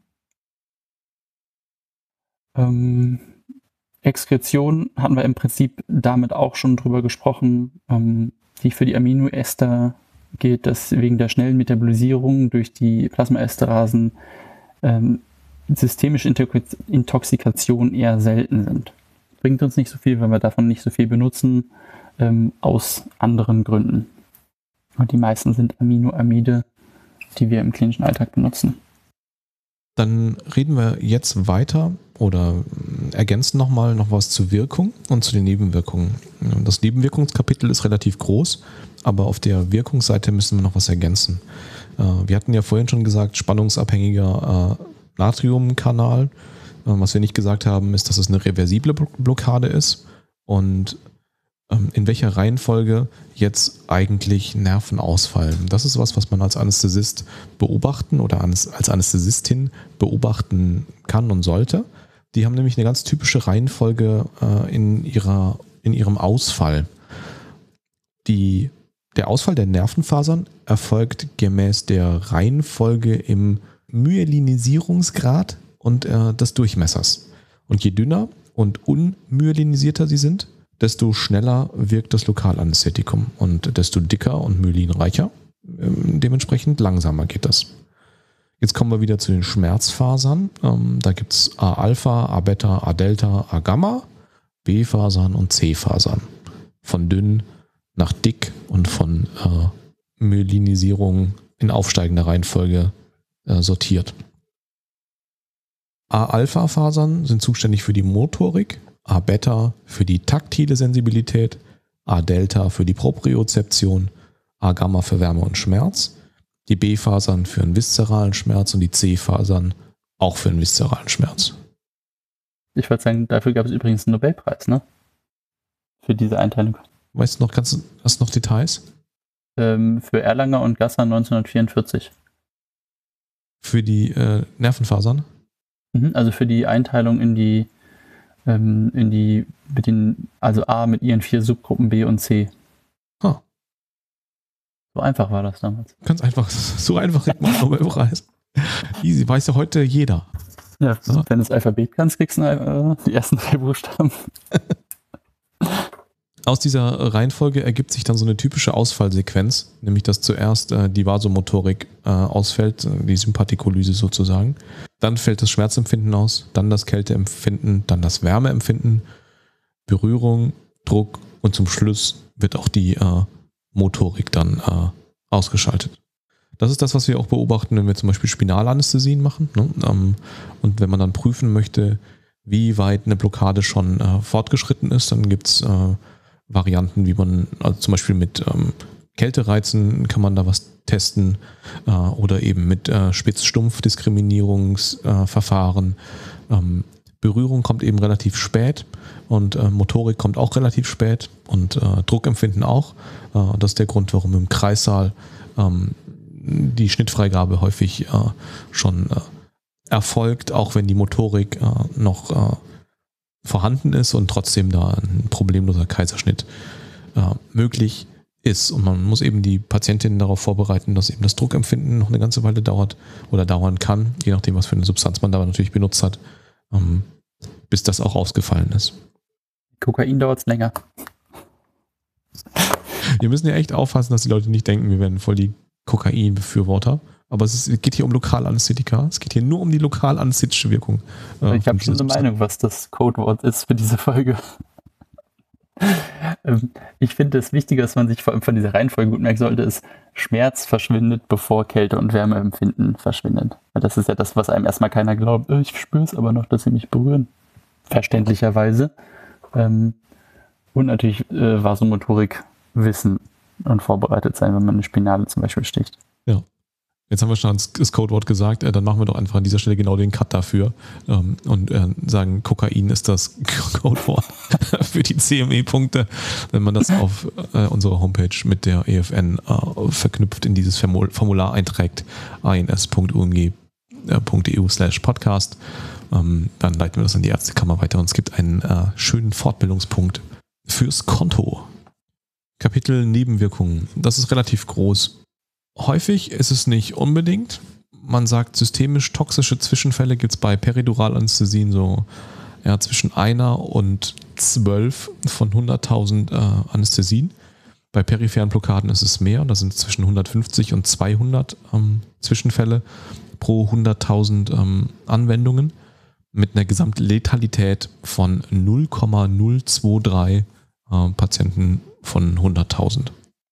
Ähm, Exkretion hatten wir im Prinzip damit auch schon drüber gesprochen, ähm, die für die Aminoester gilt, dass wegen der schnellen Metabolisierung durch die Plasmaesterasen ähm, systemische Intoxikation eher selten sind. Bringt uns nicht so viel, weil wir davon nicht so viel benutzen, ähm, aus anderen Gründen. Und die meisten sind Aminoamide, die wir im klinischen Alltag benutzen. Dann reden wir jetzt weiter oder ergänzen nochmal noch was zur Wirkung und zu den Nebenwirkungen. Das Nebenwirkungskapitel ist relativ groß, aber auf der Wirkungsseite müssen wir noch was ergänzen. Wir hatten ja vorhin schon gesagt, spannungsabhängiger Natriumkanal. Was wir nicht gesagt haben, ist, dass es eine reversible Blockade ist und ähm, in welcher Reihenfolge jetzt eigentlich Nerven ausfallen. Das ist was, was man als Anästhesist beobachten oder als Anästhesistin beobachten kann und sollte. Die haben nämlich eine ganz typische Reihenfolge äh, in, ihrer, in ihrem Ausfall. Die, der Ausfall der Nervenfasern erfolgt gemäß der Reihenfolge im Myelinisierungsgrad und äh, des Durchmessers. Und je dünner und unmyelinisierter sie sind, desto schneller wirkt das Lokalanästhetikum und desto dicker und myelinreicher, äh, dementsprechend langsamer geht das. Jetzt kommen wir wieder zu den Schmerzfasern. Ähm, da gibt es A-Alpha, A-Beta, A-Delta, A-Gamma, B-Fasern und C-Fasern. Von dünn nach dick und von äh, Myelinisierung in aufsteigender Reihenfolge äh, sortiert. A-Alpha-Fasern sind zuständig für die Motorik, A-Beta für die taktile Sensibilität, A-Delta für die Propriozeption, A-Gamma für Wärme und Schmerz, die B-Fasern für einen viszeralen Schmerz und die C-Fasern auch für einen viszeralen Schmerz. Ich würde sagen, dafür gab es übrigens einen Nobelpreis, ne? Für diese Einteilung. Weißt du noch, kannst du, hast du noch Details? Ähm, für Erlanger und Gasser neunzehnhundertvierundvierzig. Für die äh, Nervenfasern? Mhm, also für die Einteilung in die, ähm, in die, mit den, also A mit ihren vier Subgruppen B und C. Ah. So einfach war das damals. Ganz einfach, so einfach kriegt man einen Nobelpreis. Easy, weiß ja heute jeder. Ja, ja. Wenn du das Alphabet kannst, kriegst du äh, die ersten drei Buchstaben. Aus dieser Reihenfolge ergibt sich dann so eine typische Ausfallsequenz, nämlich dass zuerst äh, die Vasomotorik äh, ausfällt, die Sympathikolyse sozusagen. Dann fällt das Schmerzempfinden aus, dann das Kälteempfinden, dann das Wärmeempfinden, Berührung, Druck und zum Schluss wird auch die äh, Motorik dann äh, ausgeschaltet. Das ist das, was wir auch beobachten, wenn wir zum Beispiel Spinalanästhesien machen. Ne? Ähm, und wenn man dann prüfen möchte, wie weit eine Blockade schon äh, fortgeschritten ist, dann gibt es äh, Varianten, wie man, also zum Beispiel mit ähm, Kältereizen kann man da was testen äh, oder eben mit äh, Spitz-Stumpf-Diskriminierungsverfahren. Äh, ähm, Berührung kommt eben relativ spät und äh, Motorik kommt auch relativ spät und äh, Druckempfinden auch. Äh, das ist der Grund, warum im Kreissaal ähm, die Schnittfreigabe häufig äh, schon äh, erfolgt, auch wenn die Motorik äh, noch äh, vorhanden ist und trotzdem da ein problemloser Kaiserschnitt äh, möglich ist. Und man muss eben die Patientin darauf vorbereiten, dass eben das Druckempfinden noch eine ganze Weile dauert oder dauern kann, je nachdem, was für eine Substanz man da natürlich benutzt hat, ähm, bis das auch ausgefallen ist. Kokain dauert es länger. Wir müssen ja echt aufpassen, dass die Leute nicht denken, wir werden voll die Kokain-Befürworter. Aber es ist, geht hier um Lokalanästhetika. Es geht hier nur um die lokalanästhetische Wirkung. Äh, ich habe schon eine Meinung, was das Codewort ist für diese Folge. Ich finde es wichtiger, dass man sich vor allem von dieser Reihenfolge gut merken sollte, ist, Schmerz verschwindet, bevor Kälte und Wärmeempfinden verschwindet. Das ist ja das, was einem erstmal keiner glaubt. Ich spüre es aber noch, dass sie mich berühren. Verständlicherweise. Und natürlich Vasomotorik wissen und vorbereitet sein, wenn man eine Spinale zum Beispiel sticht. Ja. Jetzt haben wir schon das Codewort gesagt, dann machen wir doch einfach an dieser Stelle genau den Cut dafür und sagen, Kokain ist das Codewort für die C M E-Punkte. Wenn man das auf unserer Homepage mit der E F N verknüpft in dieses Formular einträgt, ans.umg.eu slash podcast, dann leiten wir das an die Ärztekammer weiter und es gibt einen schönen Fortbildungspunkt fürs Konto. Kapitel Nebenwirkungen. Das ist relativ groß. Häufig ist es nicht unbedingt. Man sagt, systemisch toxische Zwischenfälle gibt es bei Periduralanästhesien so ja, zwischen einer und zwölf von hunderttausend äh, Anästhesien. Bei peripheren Blockaden ist es mehr. Da sind es zwischen hundertfünfzig und zweihundert ähm, Zwischenfälle pro hunderttausend ähm, Anwendungen mit einer Gesamtletalität von null Komma null drei äh, Patienten von hunderttausend.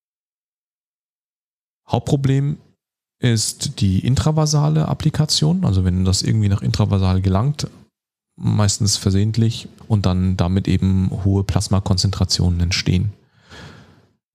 Hauptproblem ist die intravasale Applikation, also wenn das irgendwie nach intravasal gelangt, meistens versehentlich und dann damit eben hohe Plasmakonzentrationen entstehen.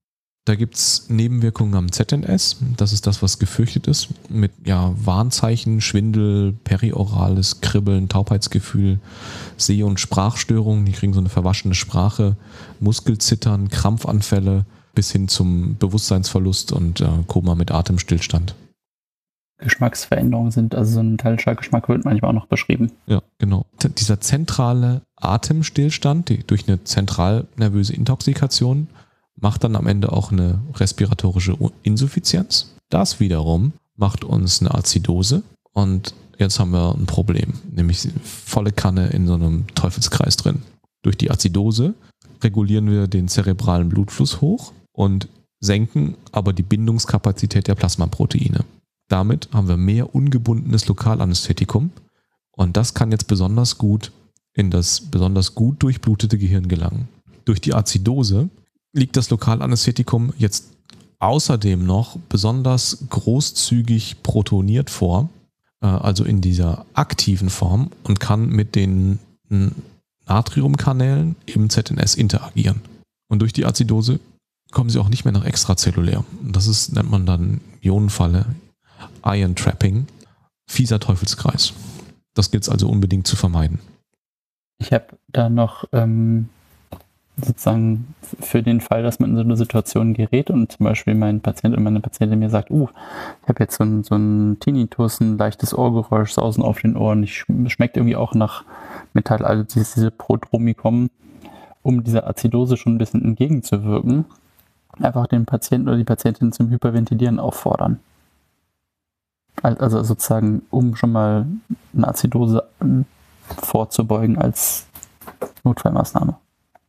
Da gibt es Nebenwirkungen am Z N S, das ist das, was gefürchtet ist, mit ja, Warnzeichen, Schwindel, periorales Kribbeln, Taubheitsgefühl, Seh- und Sprachstörungen, die kriegen so eine verwaschene Sprache, Muskelzittern, Krampfanfälle bis hin zum Bewusstseinsverlust und äh, Koma mit Atemstillstand. Geschmacksveränderungen sind, also so ein metallischer Geschmack wird manchmal auch noch beschrieben. Ja, genau. Dieser zentrale Atemstillstand, die, durch eine zentralnervöse Intoxikation, macht dann am Ende auch eine respiratorische Insuffizienz. Das wiederum macht uns eine Azidose und jetzt haben wir ein Problem, nämlich volle Kanne in so einem Teufelskreis drin. Durch die Azidose regulieren wir den zerebralen Blutfluss hoch und senken aber die Bindungskapazität der Plasmaproteine. Damit haben wir mehr ungebundenes Lokalanästhetikum und das kann jetzt besonders gut in das besonders gut durchblutete Gehirn gelangen. Durch die Azidose liegt das Lokalanästhetikum jetzt außerdem noch besonders großzügig protoniert vor, also in dieser aktiven Form und kann mit den Natriumkanälen im Z N S interagieren. Und durch die Azidose kommen sie auch nicht mehr nach extrazellulär. Das ist, nennt man dann Ionenfalle, Ion Trapping, fieser Teufelskreis. Das gilt es also unbedingt zu vermeiden. Ich habe da noch ähm, sozusagen für den Fall, dass man in so eine Situation gerät und zum Beispiel mein Patient oder meine Patientin mir sagt, uh, ich habe jetzt so einen so einen Tinnitus, ein leichtes Ohrgeräusch, Sausen auf den Ohren, ich, schmeckt irgendwie auch nach Metall, also diese, diese Prodromicum, um dieser Azidose schon ein bisschen entgegenzuwirken, einfach den Patienten oder die Patientin zum Hyperventilieren auffordern. Also sozusagen, um schon mal eine Azidose vorzubeugen als Notfallmaßnahme.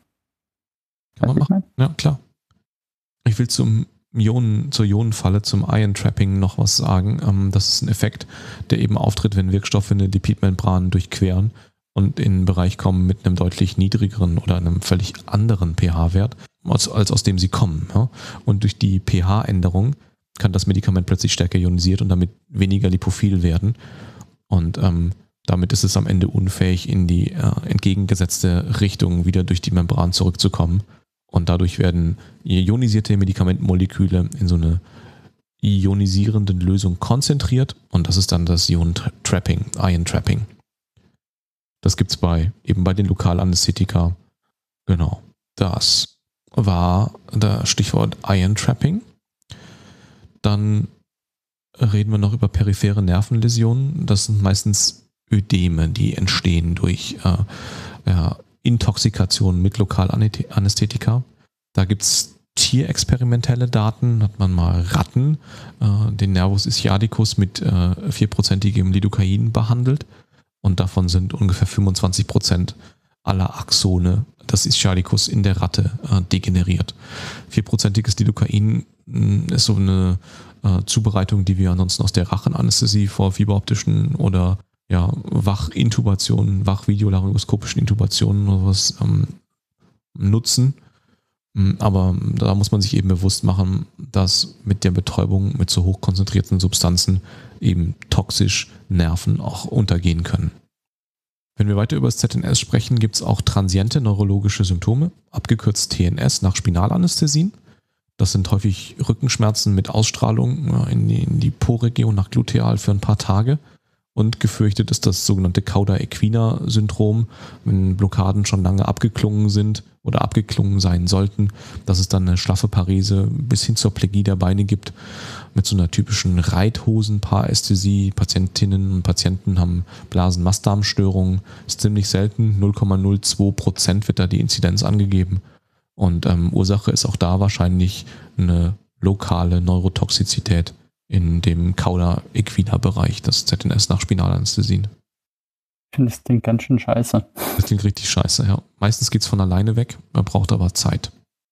Weißt du, ich mein? Ja, klar. Ich will zum Ionen, zur Ionenfalle, zum Ion Trapping noch was sagen. Das ist ein Effekt, der eben auftritt, wenn Wirkstoffe eine Lipidmembran durchqueren und in einen Bereich kommen mit einem deutlich niedrigeren oder einem völlig anderen pH-Wert, als, als aus dem sie kommen. Und durch die pH-Änderung kann das Medikament plötzlich stärker ionisiert und damit weniger lipophil werden. Und ähm, damit ist es am Ende unfähig, in die äh, entgegengesetzte Richtung wieder durch die Membran zurückzukommen. Und dadurch werden ionisierte Medikamentmoleküle in so eine ionisierende Lösung konzentriert. Und das ist dann das Ion-Trapping, Ion-Trapping. Das gibt es bei, eben bei den Lokalanästhetika. Genau. Das war das Stichwort Ion-Trapping. Dann reden wir noch über periphere Nervenläsionen. Das sind meistens Ödeme, die entstehen durch äh, ja, Intoxikation mit Lokalanästhetika. Da gibt es tierexperimentelle Daten, hat man mal Ratten, äh, den Nervus ischiadicus mit äh, vier prozentigem Lidocain behandelt und davon sind ungefähr fünfundzwanzig Prozent aller Axone des Ischiadicus in der Ratte äh, degeneriert. vier prozentiges Lidocain mh, ist so eine äh, Zubereitung, die wir ansonsten aus der Rachenanästhesie vor fieberoptischen oder ja, Wachintubationen, wachvideolaryngoskopischen Intubationen oder was ähm, nutzen. Aber da muss man sich eben bewusst machen, dass mit der Betäubung mit so hochkonzentrierten Substanzen eben toxisch Nerven auch untergehen können. Wenn wir weiter über das Z N S sprechen, gibt es auch transiente neurologische Symptome, abgekürzt T N S nach Spinalanästhesien. Das sind häufig Rückenschmerzen mit Ausstrahlung in die, in die Po-Region nach gluteal für ein paar Tage. Und gefürchtet ist das sogenannte Cauda-Equina-Syndrom, wenn Blockaden schon lange abgeklungen sind oder abgeklungen sein sollten, dass es dann eine schlaffe Parese bis hin zur Plegie der Beine gibt, mit so einer typischen Reithosen-Parästhesie. Patientinnen und Patienten haben Blasen-Mastdarmstörungen, ist ziemlich selten, null Komma null zwei Prozent wird da die Inzidenz angegeben. Und ähm, Ursache ist auch da wahrscheinlich eine lokale Neurotoxizität in dem Cauda-Equina-Bereich, das Z N S nach Spinalanästhesien. Ich finde, das klingt ganz schön scheiße. Das klingt richtig scheiße, ja. Meistens geht es von alleine weg, man braucht aber Zeit.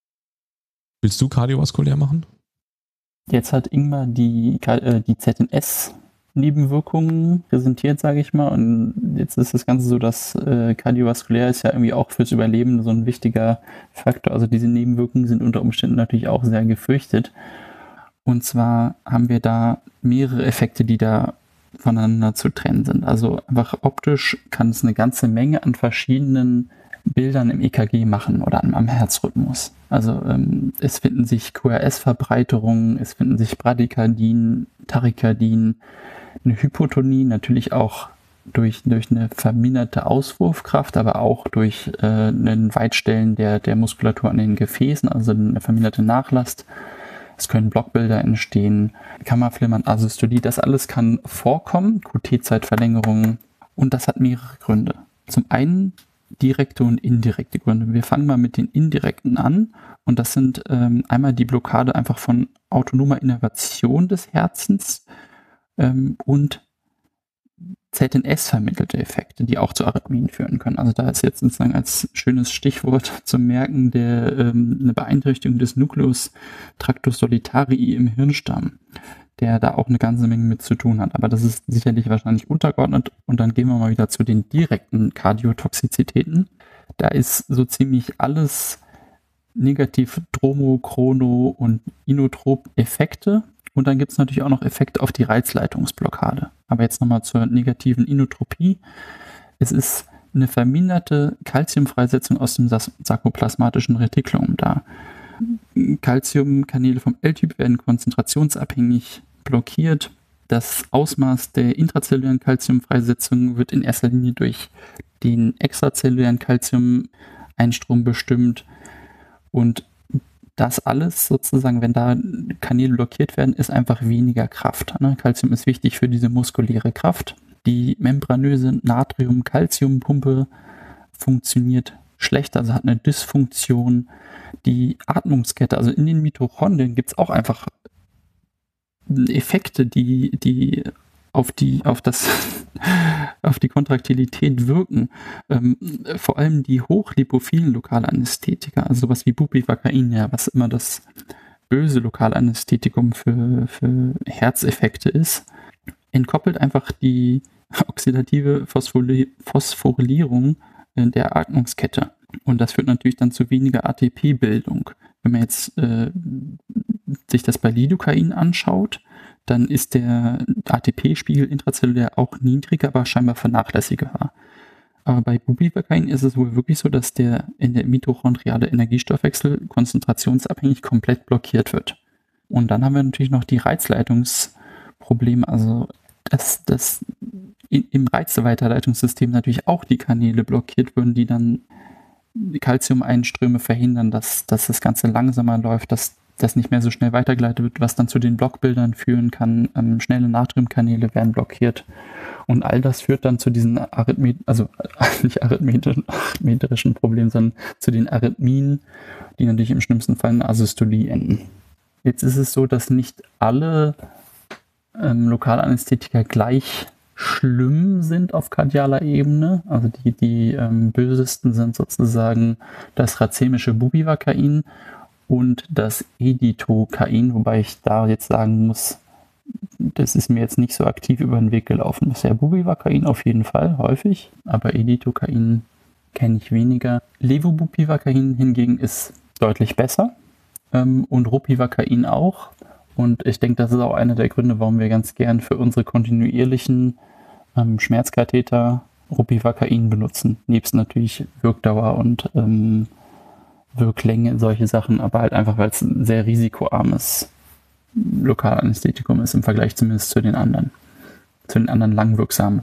Willst du kardiovaskulär machen? Jetzt hat Ingmar die, äh, die Z N S-Nebenwirkungen präsentiert, sage ich mal. Und jetzt ist das Ganze so, dass äh, kardiovaskulär ist ja irgendwie auch fürs Überleben so ein wichtiger Faktor. Also diese Nebenwirkungen sind unter Umständen natürlich auch sehr gefürchtet. Und zwar haben wir da mehrere Effekte, die da voneinander zu trennen sind. Also einfach optisch kann es eine ganze Menge an verschiedenen Bildern im E K G machen oder am, am Herzrhythmus. Also ähm, es finden sich Q R S-Verbreiterungen, es finden sich Bradykardien, Tachykardien, eine Hypotonie, natürlich auch durch, durch eine verminderte Auswurfkraft, aber auch durch äh, ein Weitstellen der, der Muskulatur an den Gefäßen, also eine verminderte Nachlast. Es können Blockbilder entstehen, Kammerflimmern, Asystolie, das alles kann vorkommen, Q T-Zeitverlängerungen, und das hat mehrere Gründe. Zum einen direkte und indirekte Gründe. Wir fangen mal mit den indirekten an, und das sind ähm, einmal die Blockade einfach von autonomer Innervation des Herzens ähm, und Z N S-vermittelte Effekte, die auch zu Arrhythmien führen können. Also da ist jetzt sozusagen als schönes Stichwort zu merken, der, ähm, eine Beeinträchtigung des Nucleus tractus solitarii im Hirnstamm, der da auch eine ganze Menge mit zu tun hat. Aber das ist sicherlich wahrscheinlich untergeordnet. Und dann gehen wir mal wieder zu den direkten Kardiotoxizitäten. Da ist so ziemlich alles negativ Dromo-, Chrono- und Inotrop-Effekte. Und dann gibt es natürlich auch noch Effekte auf die Reizleitungsblockade. Aber jetzt nochmal zur negativen Inotropie. Es ist eine verminderte Calciumfreisetzung aus dem sarkoplasmatischen Retikulum da. Calciumkanäle vom L-Typ werden konzentrationsabhängig blockiert. Das Ausmaß der intrazellulären Calciumfreisetzung wird in erster Linie durch den extrazellulären Calcium-Einstrom bestimmt. Und das alles sozusagen, wenn da Kanäle blockiert werden, ist einfach weniger Kraft. Ne? Calcium ist wichtig für diese muskuläre Kraft. Die membranöse Natrium-Calcium-Pumpe funktioniert schlecht, also hat eine Dysfunktion. Die Atmungskette, also in den Mitochondrien gibt es auch einfach Effekte, die, die auf die, auf das, auf die Kontraktilität wirken. Ähm, vor allem die hochlipophilen Lokalanästhetika, also sowas wie Bupivacain, ja, was immer das böse Lokalanästhetikum für, für Herzeffekte ist, entkoppelt einfach die oxidative Phosphoril- Phosphorylierung der Atmungskette. Und das führt natürlich dann zu weniger A T P-Bildung. Wenn man jetzt äh, sich das bei Lidocain anschaut, dann ist der A T P-Spiegel intrazellulär auch niedriger, aber scheinbar vernachlässigbar. Aber bei Bupivacain ist es wohl wirklich so, dass der in der mitochondriale Energiestoffwechsel konzentrationsabhängig komplett blockiert wird. Und dann haben wir natürlich noch die Reizleitungsprobleme, also dass, dass im Reizweiterleitungssystem natürlich auch die Kanäle blockiert würden, die dann Calcium-Einströme verhindern, dass, dass das Ganze langsamer läuft, dass das nicht mehr so schnell weitergeleitet wird, was dann zu den Blockbildern führen kann. Ähm, schnelle Natriumkanäle werden blockiert. Und all das führt dann zu diesen Arrhythmien, also nicht arrhythmetrischen Problemen, sondern zu den Arrhythmien, die natürlich im schlimmsten Fall in Asystolie enden. Jetzt ist es so, dass nicht alle ähm, Lokalanästhetika gleich schlimm sind auf kardialer Ebene. Also die, die ähm, bösesten sind sozusagen das racemische Bupivacain und das Editocain, wobei ich da jetzt sagen muss, das ist mir jetzt nicht so aktiv über den Weg gelaufen. Bisher Bupivacain auf jeden Fall, häufig, aber Editocain kenne ich weniger. Levobupivacain hingegen ist deutlich besser ähm, und Ropivacain auch. Und ich denke, das ist auch einer der Gründe, warum wir ganz gern für unsere kontinuierlichen ähm, Schmerzkatheter Ropivacain benutzen. Nebst natürlich Wirkdauer und ähm, Wirklänge, solche Sachen, aber halt einfach, weil es ein sehr risikoarmes Lokalanästhetikum ist im Vergleich zumindest zu den anderen, zu den anderen langwirksamen.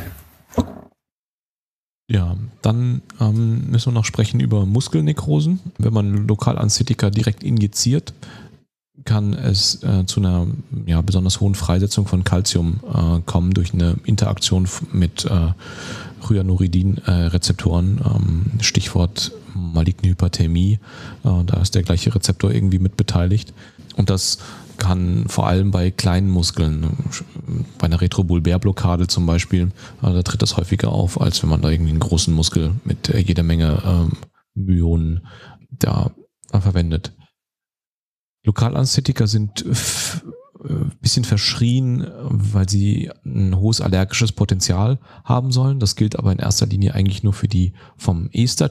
Ja, dann ähm, müssen wir noch sprechen über Muskelnekrosen. Wenn man Lokalanästhetika direkt injiziert, kann es äh, zu einer ja, besonders hohen Freisetzung von Calcium äh, kommen durch eine Interaktion f- mit äh, Ryanuridin-Rezeptoren. Äh, ähm, Stichwort maligne Hyperthermie. Äh, da ist der gleiche Rezeptor irgendwie mit beteiligt. Und das kann vor allem bei kleinen Muskeln, bei einer Retrobulbär-Blockade zum Beispiel, äh, da tritt das häufiger auf, als wenn man da irgendwie einen großen Muskel mit äh, jeder Menge äh, Myonen da äh, verwendet. Lokalanästhetika sind ein bisschen verschrien, weil sie ein hohes allergisches Potenzial haben sollen. Das gilt aber in erster Linie eigentlich nur für die vom Ester-Typ.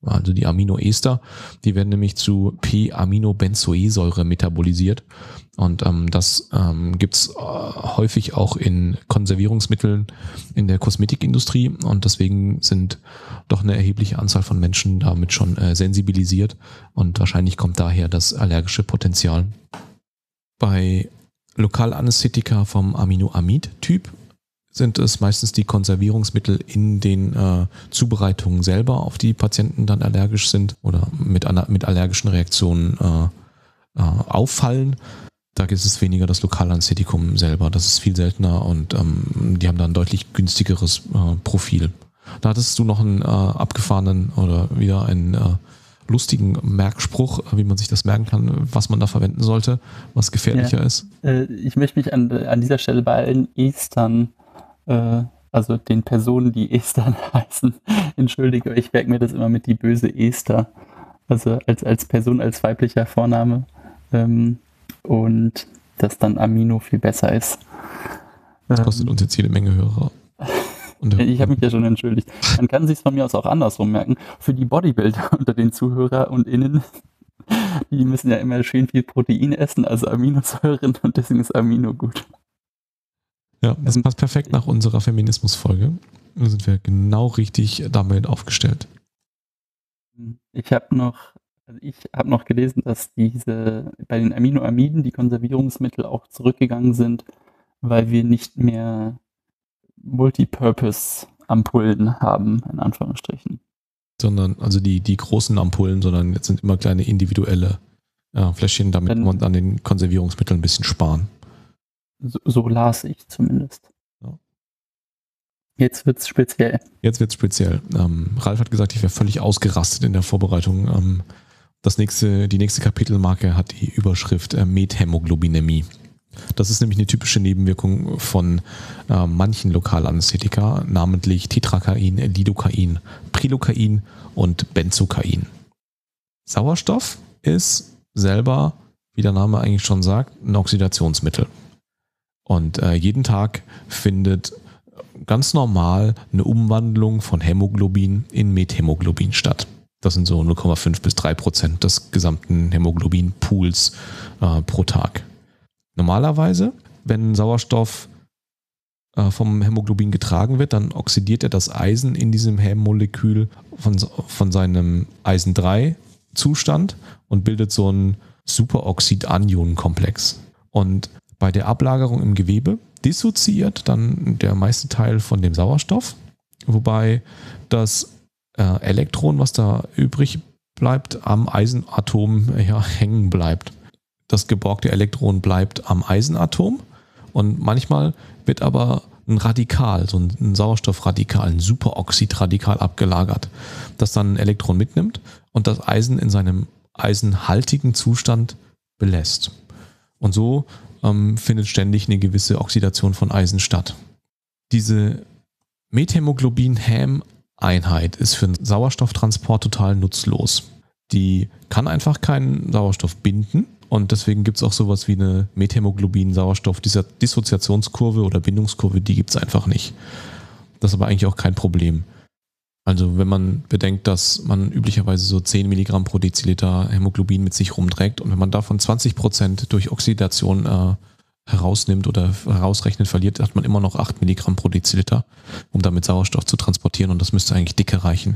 Also die Aminoester, die werden nämlich zu P-Aminobenzoesäure metabolisiert. Und ähm, das ähm, gibt es äh, häufig auch in Konservierungsmitteln in der Kosmetikindustrie. Und deswegen sind doch eine erhebliche Anzahl von Menschen damit schon äh, sensibilisiert. Und wahrscheinlich kommt daher das allergische Potenzial. Bei Lokalanästhetika vom Aminoamid-Typ sind es meistens die Konservierungsmittel in den äh, Zubereitungen selber, auf die Patienten dann allergisch sind oder mit, mit allergischen Reaktionen äh, äh, auffallen. Da gibt es weniger das Lokalanästhetikum selber. Das ist viel seltener und ähm, die haben dann ein deutlich günstigeres äh, Profil. Da hattest du noch einen äh, abgefahrenen oder wieder einen äh, lustigen Merkspruch, wie man sich das merken kann, was man da verwenden sollte, was gefährlicher ja, ist. Äh, ich möchte mich an, an dieser Stelle bei allen Estern, äh, also den Personen, die Estern heißen, entschuldige, ich merke mir das immer mit die böse Esther, also als, als Person, als weiblicher Vorname, ähm, und dass dann Amino viel besser ist. Das kostet uns jetzt jede Menge Hörer. Und ich habe mich ja schon entschuldigt. Man kann sich von mir aus auch andersrum merken. Für die Bodybuilder unter den Zuhörer und Innen, die müssen ja immer schön viel Protein essen, also Aminosäuren, und deswegen ist Amino gut. Ja, das passt perfekt nach unserer Feminismus-Folge. Da sind wir genau richtig damit aufgestellt. Ich habe noch, also ich habe noch gelesen, dass diese bei den Aminoamiden die Konservierungsmittel auch zurückgegangen sind, weil wir nicht mehr Multipurpose-Ampullen haben, in Anführungsstrichen. Sondern, also die, die großen Ampullen, sondern jetzt sind immer kleine individuelle ja, Fläschchen, damit Dann, man an den Konservierungsmitteln ein bisschen sparen. So, so las ich zumindest. Ja. Jetzt wird's speziell. Jetzt wird's speziell. Ähm, Ralf hat gesagt, ich wäre völlig ausgerastet in der Vorbereitung. Ähm, das nächste, die nächste Kapitelmarke hat die Überschrift äh, Methämoglobinämie. Das ist nämlich eine typische Nebenwirkung von äh, manchen Lokalanästhetika, namentlich Tetrakain, Lidocain, Prilocain und Benzocain. Sauerstoff ist selber, wie der Name eigentlich schon sagt, ein Oxidationsmittel. Und äh, jeden Tag findet ganz normal eine Umwandlung von Hämoglobin in Methämoglobin statt. Das sind so null Komma fünf bis drei Prozent des gesamten Hämoglobin-Pools äh, pro Tag. Normalerweise, wenn Sauerstoff äh, vom Hämoglobin getragen wird, dann oxidiert er das Eisen in diesem Hämmolekül von, von seinem Eisen drei Zustand und bildet so einen Superoxid-Anionen-Komplex. Und bei der Ablagerung im Gewebe dissoziiert dann der meiste Teil von dem Sauerstoff, wobei das äh, Elektron, was da übrig bleibt, am Eisenatom ja, hängen bleibt. Das geborgte Elektron bleibt am Eisenatom und manchmal wird aber ein Radikal, so ein Sauerstoffradikal, ein Superoxidradikal abgelagert, das dann ein Elektron mitnimmt und das Eisen in seinem eisenhaltigen Zustand belässt. Und so ähm, findet ständig eine gewisse Oxidation von Eisen statt. Diese Methämoglobin-Häm-Einheit ist für den Sauerstofftransport total nutzlos. Die kann einfach keinen Sauerstoff binden. Und deswegen gibt es auch sowas wie eine Methämoglobin-Sauerstoff-Dissoziationskurve oder Bindungskurve, die gibt es einfach nicht. Das ist aber eigentlich auch kein Problem. Also wenn man bedenkt, dass man üblicherweise so zehn Milligramm pro Deziliter Hämoglobin mit sich rumträgt und wenn man davon zwanzig Prozent durch Oxidation äh, herausnimmt oder herausrechnet, verliert, hat man immer noch acht Milligramm pro Deziliter, um damit Sauerstoff zu transportieren und das müsste eigentlich dicke reichen.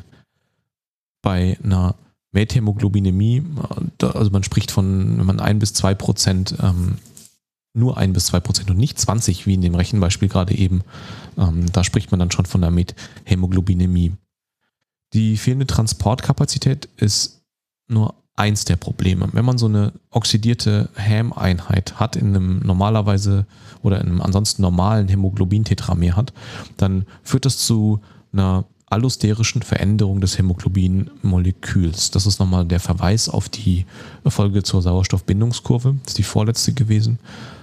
Bei einer Methämoglobinämie, also man spricht von, wenn man ein bis zwei Prozent, ähm, nur ein bis zwei Prozent und nicht zwanzig, wie in dem Rechenbeispiel gerade eben, ähm, da spricht man dann schon von der Methämoglobinämie. Die fehlende Transportkapazität ist nur eins der Probleme. Wenn man so eine oxidierte Häm-Einheit hat, in einem normalerweise oder in einem ansonsten normalen Hämoglobin-Tetramer hat, dann führt das zu einer allosterischen Veränderung des Hämoglobin-Moleküls. Das ist nochmal der Verweis auf die Folge zur Sauerstoffbindungskurve. Das ist die vorletzte gewesen.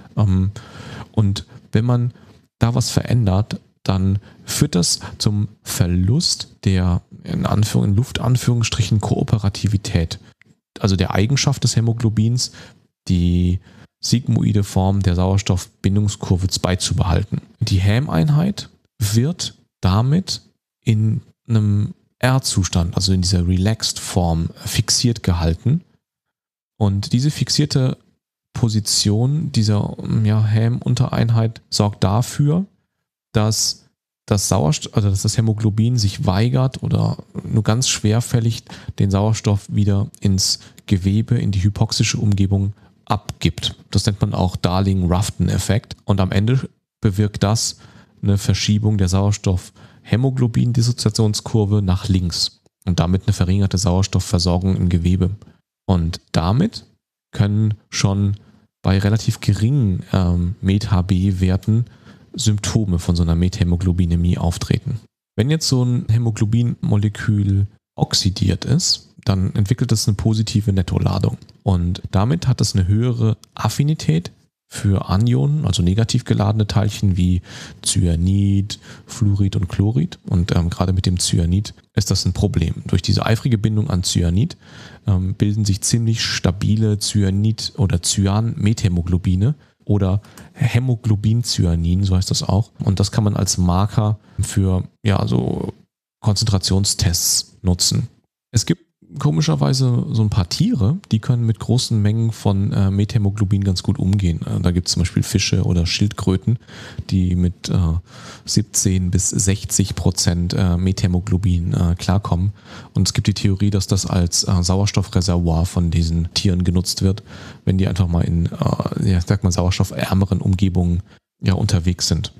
Und wenn man da was verändert, dann führt das zum Verlust der in, Anführung, in Luftanführungsstrichen Kooperativität. Also der Eigenschaft des Hämoglobins, die sigmoide Form der Sauerstoffbindungskurve beizubehalten. Die Häm-Einheit wird damit in einem R-Zustand, also in dieser relaxed Form, fixiert gehalten. Und diese fixierte Position dieser ja, Häm-Untereinheit sorgt dafür, dass das Sauerstoff, also dass das Hämoglobin sich weigert oder nur ganz schwerfällig den Sauerstoff wieder ins Gewebe, in die hypoxische Umgebung abgibt. Das nennt man auch Darling-Ruffton-Effekt. Und am Ende bewirkt das eine Verschiebung der Sauerstoff-Hämoglobin-Dissoziationskurve nach links und damit eine verringerte Sauerstoffversorgung im Gewebe. Und damit können schon bei relativ geringen ähm, Met-H B-Werten Symptome von so einer Methämoglobinämie auftreten. Wenn jetzt so ein Hämoglobinmolekül oxidiert ist, dann entwickelt es eine positive Nettoladung. Und damit hat es eine höhere Affinität für Anionen, also negativ geladene Teilchen wie Cyanid, Fluorid und Chlorid. Und ähm, gerade mit dem Cyanid ist das ein Problem. Durch diese eifrige Bindung an Cyanid ähm, bilden sich ziemlich stabile Cyanid- oder Cyan-Methämoglobine oder Hämoglobin-Cyanin, so heißt das auch. Und das kann man als Marker für ja, so Konzentrationstests nutzen. Es gibt komischerweise so ein paar Tiere, die können mit großen Mengen von äh, Methämoglobin ganz gut umgehen. Äh, da gibt es zum Beispiel Fische oder Schildkröten, die mit äh, siebzehn bis sechzig Prozent äh, Methämoglobin äh, klarkommen. Und es gibt die Theorie, dass das als äh, Sauerstoffreservoir von diesen Tieren genutzt wird, wenn die einfach mal in, äh, ja, sag mal, sauerstoffärmeren Umgebungen ja, unterwegs sind.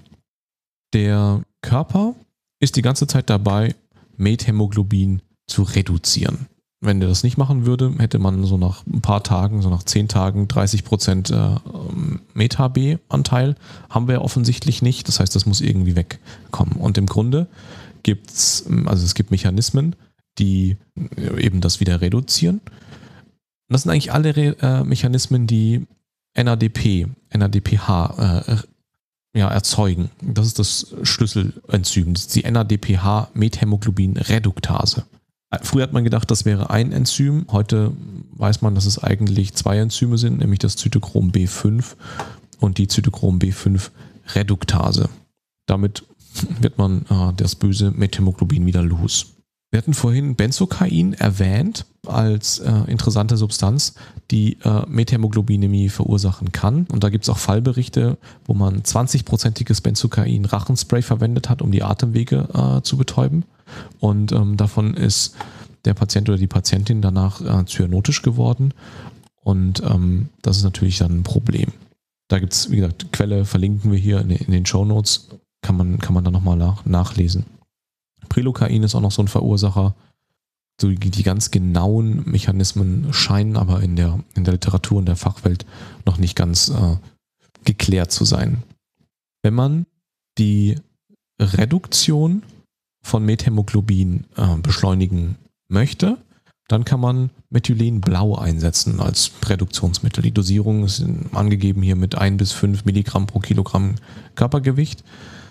Der Körper ist die ganze Zeit dabei, Methämoglobin zu reduzieren. Wenn der das nicht machen würde, hätte man so nach ein paar Tagen, so nach zehn Tagen dreißig Prozent äh, Met-H B-Anteil. Haben wir ja offensichtlich nicht. Das heißt, das muss irgendwie wegkommen. Und im Grunde gibt es, also es gibt Mechanismen, die eben das wieder reduzieren. Und das sind eigentlich alle Re- äh, Mechanismen, die N A D P, N A D P H äh, ja, erzeugen. Das ist das Schlüsselenzym. Das ist die N A D P H-Methämoglobin-Reduktase. Früher hat man gedacht, das wäre ein Enzym. Heute weiß man, dass es eigentlich zwei Enzyme sind, nämlich das Zytochrom B fünf und die Zytochrom B fünf Reduktase. Damit wird man äh, das böse Methämoglobin wieder los. Wir hatten vorhin Benzokain erwähnt als äh, interessante Substanz, die äh, Methämoglobinämie verursachen kann. Und da gibt es auch Fallberichte, wo man zwanzig-prozentiges Benzokain-Rachenspray verwendet hat, um die Atemwege äh, zu betäuben. Und ähm, davon ist der Patient oder die Patientin danach äh, cyanotisch geworden. Und ähm, das ist natürlich dann ein Problem. Da gibt es, wie gesagt, Quelle verlinken wir hier in, in den Shownotes. Kann man, kann man da nochmal nach, nachlesen. Prilokain ist auch noch so ein Verursacher. So die, die ganz genauen Mechanismen scheinen aber in der, in der Literatur und der Fachwelt noch nicht ganz äh, geklärt zu sein. Wenn man die Reduktion von Methämoglobin äh, beschleunigen möchte, dann kann man Methylenblau einsetzen als Reduktionsmittel. Die Dosierung ist angegeben hier mit ein bis fünf Milligramm pro Kilogramm Körpergewicht.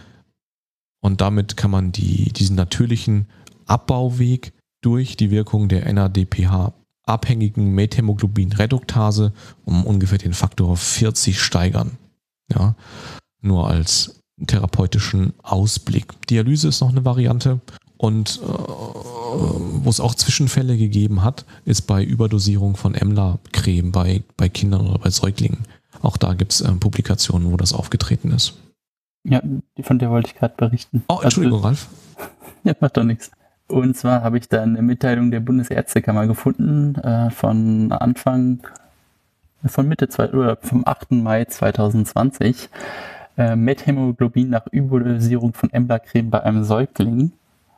Und damit kann man die, diesen natürlichen Abbauweg durch die Wirkung der N A D P H-abhängigen Methämoglobin-Reduktase um ungefähr den Faktor vierzig steigern. Ja, nur als therapeutischen Ausblick. Dialyse ist noch eine Variante und äh, wo es auch Zwischenfälle gegeben hat, ist bei Überdosierung von Emla-Creme bei, bei Kindern oder bei Säuglingen. Auch da gibt es äh, Publikationen, wo das aufgetreten ist. Ja, von der wollte ich gerade berichten. Oh, Entschuldigung, also, Ralf. Ja, macht doch nichts. Und zwar habe ich da eine Mitteilung der Bundesärztekammer gefunden, äh, von Anfang, von Mitte, zwei, oder vom achten Mai zweitausendzwanzig. Äh, Methämoglobin nach Überdosierung von Emla-Creme bei einem Säugling.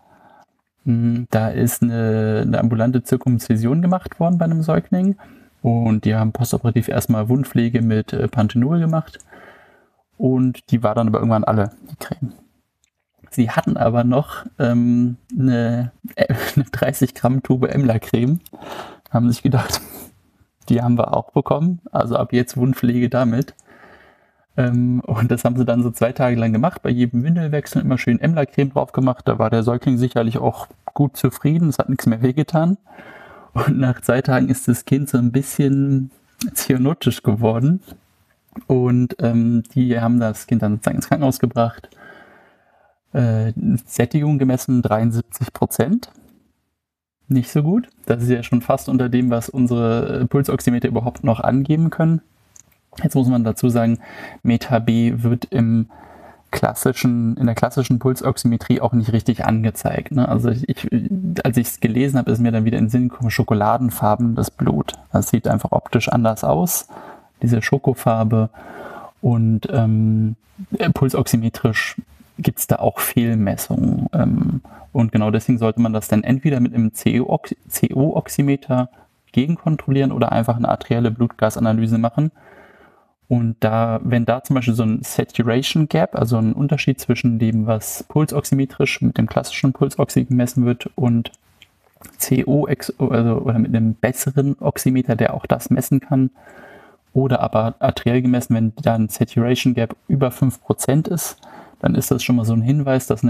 Da ist eine, eine ambulante Zirkumzision gemacht worden bei einem Säugling. Und die haben postoperativ erstmal Wundpflege mit äh, Panthenol gemacht. Und die war dann aber irgendwann alle, die Creme. Sie hatten aber noch ähm, eine, äh, eine dreißig Gramm Tube Emla-Creme. Haben sich gedacht, die haben wir auch bekommen. Also ab jetzt Wundpflege damit. Ähm, und das haben sie dann so zwei Tage lang gemacht. Bei jedem Windelwechsel immer schön Emla-Creme drauf gemacht. Da war der Säugling sicherlich auch gut zufrieden. Es hat nichts mehr wehgetan. Und nach zwei Tagen ist das Kind so ein bisschen cyanotisch geworden. Und ähm, die haben das Kind dann ins Krankenhaus gebracht. Äh, Sättigung gemessen dreiundsiebzig Prozent. nicht so gut. Das ist ja schon fast unter dem, was unsere Pulsoximeter überhaupt noch angeben können. Jetzt muss man dazu sagen, MetaB wird im klassischen, in der klassischen Pulsoximetrie auch nicht richtig angezeigt. Ne? Also ich, als ich es gelesen habe, ist mir dann wieder in den Sinn gekommen, schokoladenfarben das Blut. Das sieht einfach optisch anders aus, diese Schokofarbe. Und ähm, pulsoximetrisch gibt es da auch Fehlmessungen. Ähm, und genau deswegen sollte man das dann entweder mit einem C O-Oximeter gegenkontrollieren oder einfach eine arterielle Blutgasanalyse machen. Und da, wenn da zum Beispiel so ein Saturation Gap, also ein Unterschied zwischen dem, was pulsoximetrisch mit dem klassischen Pulsoxy gemessen wird und C O, also oder mit einem besseren Oximeter, der auch das messen kann, oder aber arteriell gemessen, wenn da ein Saturation Gap über fünf Prozent ist, dann ist das schon mal so ein Hinweis, dass eine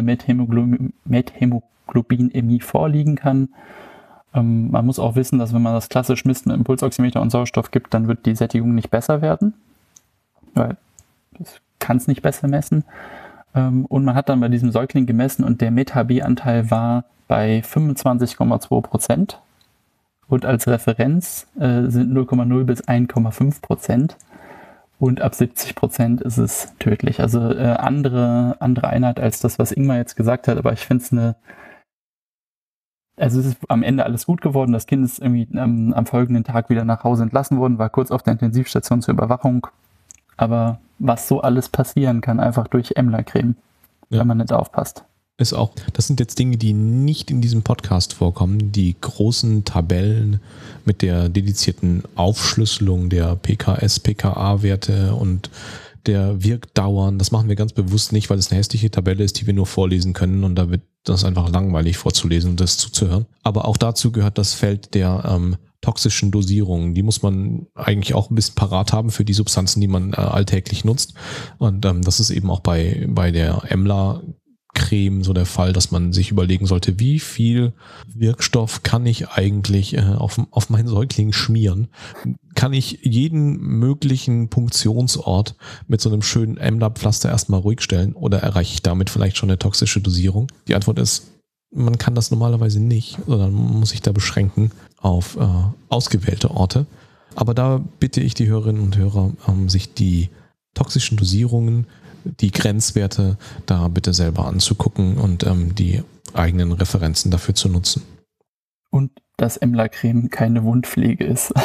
Methämoglobinemie vorliegen kann. Ähm, man muss auch wissen, dass wenn man das klassisch misst mit einem Pulsoximeter und Sauerstoff gibt, dann wird die Sättigung nicht besser werden, weil das kann es nicht besser messen. Ähm, und man hat dann bei diesem Säugling gemessen und der MetaB-Anteil war bei fünfundzwanzig Komma zwei Prozent. Und als Referenz äh, sind null Komma null bis eins Komma fünf Prozent. Und ab siebzig Prozent ist es tödlich. Also äh, andere, andere Einheit als das, was Ingmar jetzt gesagt hat. Aber ich finde es eine... Also es ist am Ende alles gut geworden. Das Kind ist irgendwie ähm, am folgenden Tag wieder nach Hause entlassen worden, war kurz auf der Intensivstation zur Überwachung. Aber was so alles passieren kann, einfach durch Emla-Creme, ja, wenn man nicht aufpasst. Ist auch, das sind jetzt Dinge, die nicht in diesem Podcast vorkommen. Die großen Tabellen mit der dedizierten Aufschlüsselung der P K S, P K A-Werte und der Wirkdauern, das machen wir ganz bewusst nicht, weil es eine hässliche Tabelle ist, die wir nur vorlesen können und da wird das einfach langweilig vorzulesen und das zuzuhören. Aber auch dazu gehört das Feld der ähm, toxischen Dosierungen. Die muss man eigentlich auch ein bisschen parat haben für die Substanzen, die man äh, alltäglich nutzt. Und ähm, das ist eben auch bei, bei der Emla Creme so der Fall, dass man sich überlegen sollte, wie viel Wirkstoff kann ich eigentlich äh, auf, auf meinen Säugling schmieren? Kann ich jeden möglichen Punktionsort mit so einem schönen Emla-Pflaster erstmal ruhig stellen oder erreiche ich damit vielleicht schon eine toxische Dosierung? Die Antwort ist, man kann das normalerweise nicht, sondern man muss sich da beschränken auf äh, ausgewählte Orte. Aber da bitte ich die Hörerinnen und Hörer, ähm, sich die toxischen Dosierungen, die Grenzwerte da bitte selber anzugucken und ähm, die eigenen Referenzen dafür zu nutzen. Und dass Emla-Creme keine Wundpflege ist.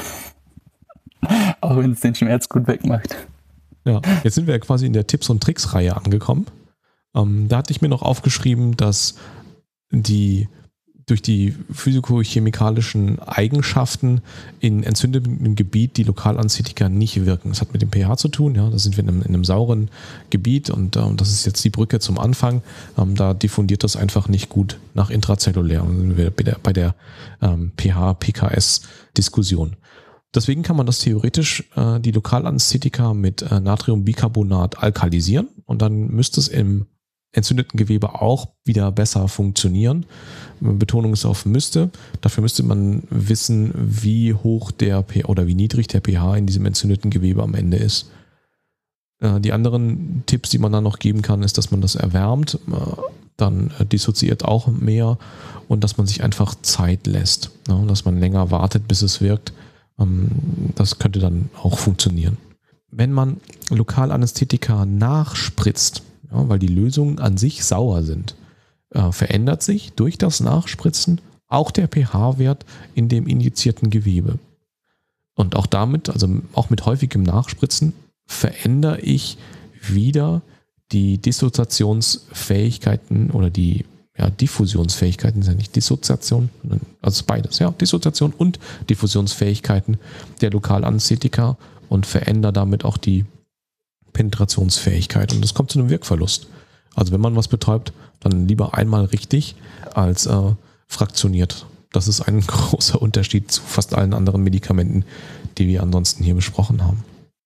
Auch wenn es den Schmerz gut wegmacht. Ja, jetzt sind wir ja quasi in der Tipps- und Tricks-Reihe angekommen. Ähm, da hatte ich mir noch aufgeschrieben, dass die durch die physikochemikalischen Eigenschaften in entzündetem Gebiet die Lokalanästhetika nicht wirken. Das hat mit dem pH zu tun, ja, da sind wir in einem, in einem sauren Gebiet und äh, das ist jetzt die Brücke zum Anfang. Ähm, da diffundiert das einfach nicht gut nach intrazellulär und wir bei der, bei der ähm, pH-P K S-Diskussion. Deswegen kann man das theoretisch, äh, die Lokalanästhetika mit äh, Natriumbicarbonat alkalisieren und dann müsste es im entzündeten Gewebe auch wieder besser funktionieren. Betonung ist auf müsste. Dafür müsste man wissen, wie hoch der pH oder wie niedrig der pH in diesem entzündeten Gewebe am Ende ist. Die anderen Tipps, die man dann noch geben kann, ist, dass man das erwärmt, dann dissoziiert auch mehr und dass man sich einfach Zeit lässt, dass man länger wartet, bis es wirkt. Das könnte dann auch funktionieren. Wenn man Lokalanästhetika nachspritzt, ja, weil die Lösungen an sich sauer sind, äh, verändert sich durch das Nachspritzen auch der pH-Wert in dem injizierten Gewebe. Und auch damit, also auch mit häufigem Nachspritzen, verändere ich wieder die Dissoziationsfähigkeiten oder die ja, Diffusionsfähigkeiten, sind ja nicht Dissoziation, also beides, ja, Dissoziation und Diffusionsfähigkeiten der Lokalanästhetika und verändere damit auch die Penetrationsfähigkeit und das kommt zu einem Wirkverlust. Also wenn man was betreibt, dann lieber einmal richtig als äh, fraktioniert. Das ist ein großer Unterschied zu fast allen anderen Medikamenten, die wir ansonsten hier besprochen haben.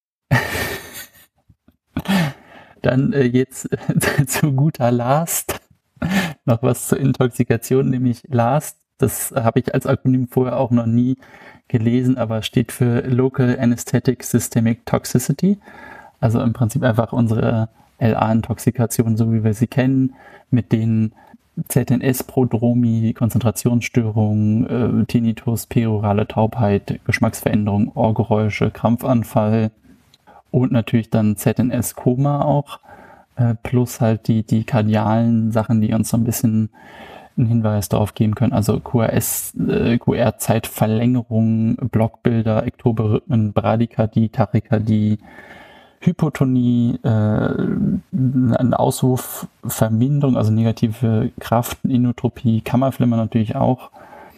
Dann äh, jetzt äh, zu guter Last noch was zur Intoxikation, nämlich Last. Das habe ich als Akronym vorher auch noch nie gelesen, aber steht für Local Anesthetic Systemic Toxicity. Also im Prinzip einfach unsere L A-Intoxikation, so wie wir sie kennen, mit den Z N S, Prodromi, Konzentrationsstörungen, äh, Tinnitus, perorale Taubheit, Geschmacksveränderung, Ohrgeräusche, Krampfanfall und natürlich dann Z N S-Koma auch, äh, plus halt die, die kardialen Sachen, die uns so ein bisschen einen Hinweis darauf geben können, also Q R S, äh, Q R-Zeitverlängerung, Blockbilder, Ektoberrhythmen, Bradykardie, Tachykardie, Hypotonie, äh, eine Auswurfverminderung, also negative Kraft, Inotropie, Kammerflimmer natürlich auch.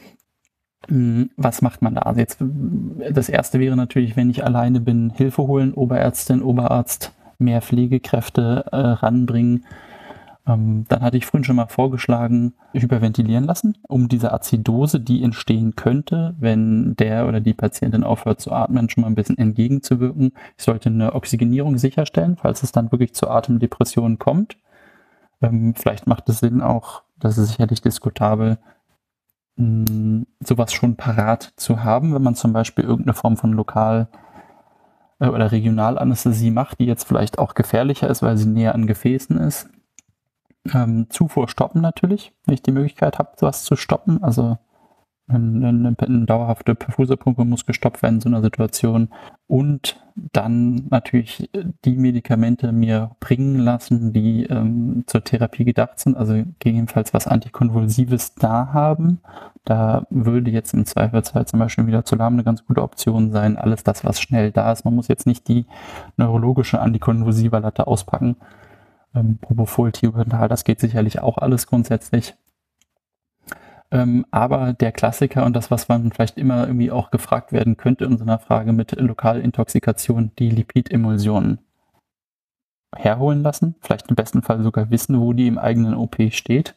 Was macht man da? Also jetzt, das erste wäre natürlich, wenn ich alleine bin, Hilfe holen, Oberärztin, Oberarzt, mehr Pflegekräfte äh, ranbringen. Ähm, dann hatte ich vorhin schon mal vorgeschlagen, hyperventilieren lassen, um diese Azidose, die entstehen könnte, wenn der oder die Patientin aufhört zu atmen, schon mal ein bisschen entgegenzuwirken. Ich sollte eine Oxygenierung sicherstellen, falls es dann wirklich zu Atemdepressionen kommt. Ähm, vielleicht macht es Sinn auch, das ist sicherlich diskutabel, mh, sowas schon parat zu haben, wenn man zum Beispiel irgendeine Form von Lokal- äh, oder Regionalanästhesie macht, die jetzt vielleicht auch gefährlicher ist, weil sie näher an Gefäßen ist. Ähm, Zufuhr stoppen natürlich, wenn ich die Möglichkeit habe, sowas zu stoppen. Also eine, eine, eine dauerhafte Perfuserpumpe muss gestoppt werden in so einer Situation. Und dann natürlich die Medikamente mir bringen lassen, die ähm, zur Therapie gedacht sind, also gegebenenfalls was Antikonvulsives da haben. Da würde jetzt im Zweifelsfall zum Beispiel Midazolam eine ganz gute Option sein. Alles das, was schnell da ist. Man muss jetzt nicht die neurologische Antikonvulsiva-Latte auspacken. Ähm, Propofol, Thiopental, das geht sicherlich auch alles grundsätzlich. Ähm, aber der Klassiker und das, was man vielleicht immer irgendwie auch gefragt werden könnte in so einer Frage mit Lokalintoxikation, die Lipidemulsionen herholen lassen. Vielleicht im besten Fall sogar wissen, wo die im eigenen O P steht.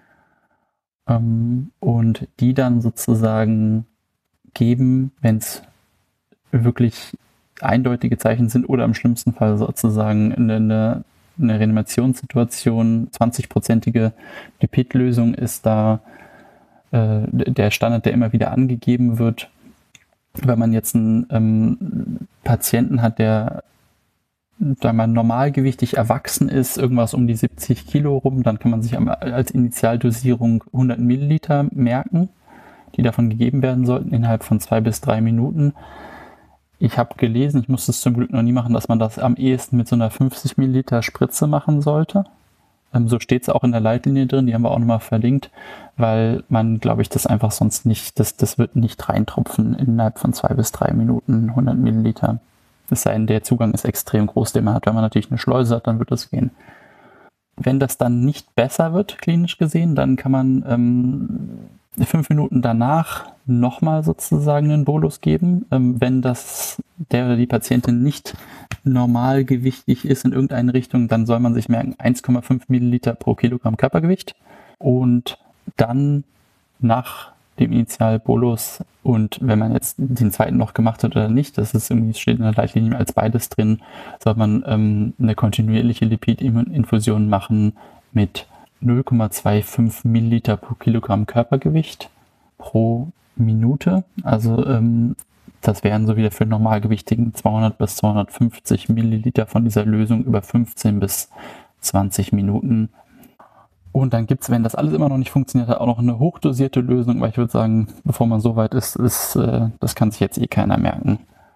Ähm, und die dann sozusagen geben, wenn es wirklich eindeutige Zeichen sind oder im schlimmsten Fall sozusagen eine, eine eine Reanimationssituation, zwanzig-prozentige Lipidlösung ist da äh, der Standard, der immer wieder angegeben wird. Wenn man jetzt einen ähm, Patienten hat, der da man normalgewichtig erwachsen ist, irgendwas um die siebzig Kilo rum, dann kann man sich als Initialdosierung hundert Milliliter merken, die davon gegeben werden sollten innerhalb von zwei bis drei Minuten. Ich habe gelesen, ich musste es zum Glück noch nie machen, dass man das am ehesten mit so einer fünfzig Milliliter Spritze machen sollte. Ähm, so steht es auch in der Leitlinie drin, die haben wir auch nochmal verlinkt, weil man, glaube ich, das einfach sonst nicht, das, das wird nicht reintropfen innerhalb von zwei bis drei Minuten, hundert Milliliter. Es sei denn, der Zugang ist extrem groß, den man hat. Wenn man natürlich eine Schleuse hat, dann wird das gehen. Wenn das dann nicht besser wird, klinisch gesehen, dann kann man ähm, fünf Minuten danach nochmal sozusagen einen Bolus geben. Ähm, wenn das der oder die Patientin nicht normalgewichtig ist in irgendeine Richtung, dann soll man sich merken, eins Komma fünf Milliliter pro Kilogramm Körpergewicht. Und dann nach dem Initialbolus und wenn man jetzt den zweiten noch gemacht hat oder nicht, das ist irgendwie, steht in der Leitlinie als beides drin, soll man ähm, eine kontinuierliche Lipidinfusion machen mit null Komma fünfundzwanzig Milliliter pro Kilogramm Körpergewicht pro Minute. Also ähm, das wären so wieder für Normalgewichtigen zweihundert bis zweihundertfünfzig Milliliter von dieser Lösung über fünfzehn bis zwanzig Minuten. Und dann gibt es, wenn das alles immer noch nicht funktioniert hat, auch noch eine hochdosierte Lösung, weil ich würde sagen, bevor man so weit ist, ist äh, das kann sich jetzt eh keiner merken.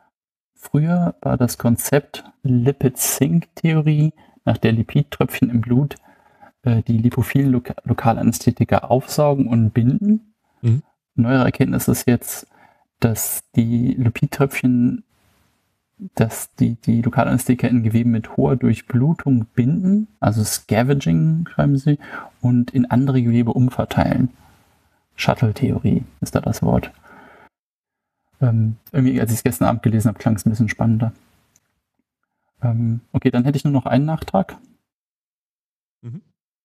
Früher war das Konzept Lipid-Sync-Theorie, nach der Lipidtröpfchen im Blut äh, die lipophilen Lo- Lokalanästhetika aufsaugen und binden. Mhm. Neuere Erkenntnis ist jetzt, dass die Lipidtröpfchen dass die, die Lokalanästhetika in Geweben mit hoher Durchblutung binden, also Scavenging schreiben sie, und in andere Gewebe umverteilen. Shuttle-Theorie ist da das Wort. Ähm, irgendwie, als ich es gestern Abend gelesen habe, klang es ein bisschen spannender. Ähm, okay, dann hätte ich nur noch einen Nachtrag. Mhm.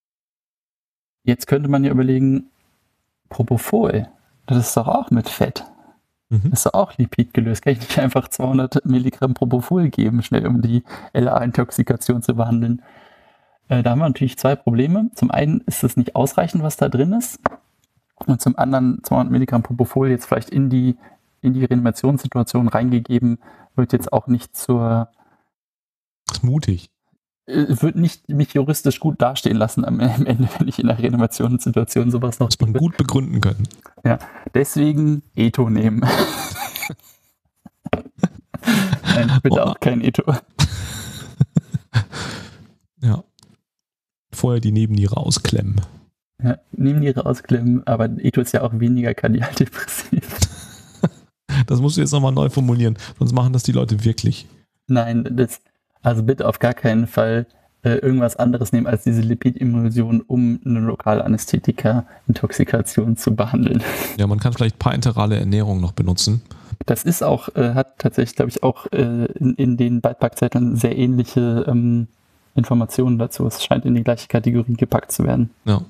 Jetzt könnte man ja überlegen, Propofol, das ist doch auch mit Fett. Mhm. Ist doch auch Lipid gelöst. Kann ich nicht einfach zweihundert Milligramm Propofol geben, schnell, um die L A-Intoxikation zu behandeln? Äh, da haben wir natürlich zwei Probleme. Zum einen ist es nicht ausreichend, was da drin ist. Und zum anderen zweihundert Milligramm Propofol jetzt vielleicht in die, in die Reanimationssituation reingegeben, wird jetzt auch nicht zur... Das ist mutig. wird nicht mich juristisch gut dastehen lassen am Ende, wenn ich in einer Renovationssituation sowas noch... Muss man gut begründen können. Ja, deswegen Eto nehmen. Nein, bitte oh. auch kein Eto. Ja. Vorher die Nebenniere ausklemmen. Ja, Nebenniere ausklemmen, aber Eto ist ja auch weniger kardialdepressiv. Das musst du jetzt nochmal neu formulieren, sonst machen das die Leute wirklich. Nein, das, also bitte auf gar keinen Fall äh, irgendwas anderes nehmen als diese Lipidemulsion, um eine Lokalanästhetika-Intoxikation zu behandeln. Ja, man kann vielleicht parenterale Ernährung noch benutzen. Das ist auch, äh, hat tatsächlich, glaube ich, auch äh, in, in den Beipackzetteln sehr ähnliche ähm, Informationen dazu. Es scheint in die gleiche Kategorie gepackt zu werden. Ja.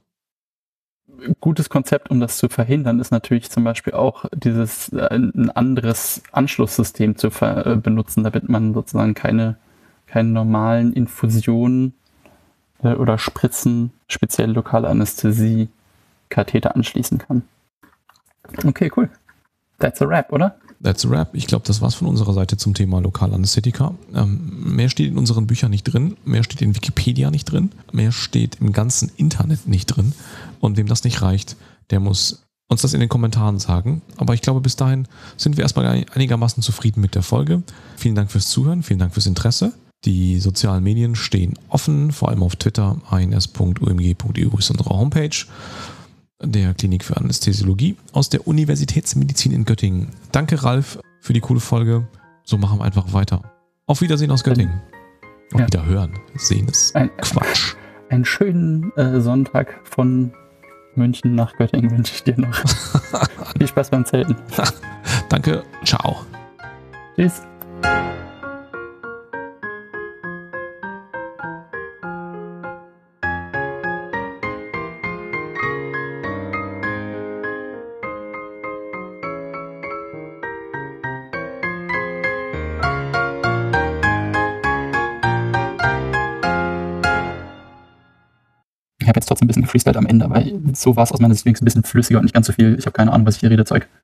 Gutes Konzept, um das zu verhindern, ist natürlich zum Beispiel auch dieses äh, ein anderes Anschlusssystem zu ver- äh, benutzen, damit man sozusagen keine, keine normalen Infusionen äh, oder Spritzen, speziell lokale Anästhesie, Katheter anschließen kann. Okay, cool. That's a wrap, oder? That's a wrap. Ich glaube, das war's von unserer Seite zum Thema Lokalanästhetika. Ähm, mehr steht in unseren Büchern nicht drin, mehr steht in Wikipedia nicht drin, mehr steht im ganzen Internet nicht drin. Und wem das nicht reicht, der muss uns das in den Kommentaren sagen. Aber ich glaube, bis dahin sind wir erstmal einigermaßen zufrieden mit der Folge. Vielen Dank fürs Zuhören, vielen Dank fürs Interesse. Die sozialen Medien stehen offen, vor allem auf Twitter. a n s punkt u m g punkt e u ist unsere Homepage der Klinik für Anästhesiologie aus der Universitätsmedizin in Göttingen. Danke, Ralf, für die coole Folge. So machen wir einfach weiter. Auf Wiedersehen aus Göttingen. Auf ja. Wiederhören. Sehen ist ein, Quatsch. Einen schönen äh, Sonntag von München nach Göttingen wünsche ich dir noch. Viel Spaß beim Zelten. Danke. Ciao. Tschüss. Ich habe jetzt trotzdem ein bisschen gefreestylt am Ende, aber so war es aus meiner Sicht ein bisschen flüssiger und nicht ganz so viel. Ich habe keine Ahnung, was ich hier rede, Zeug.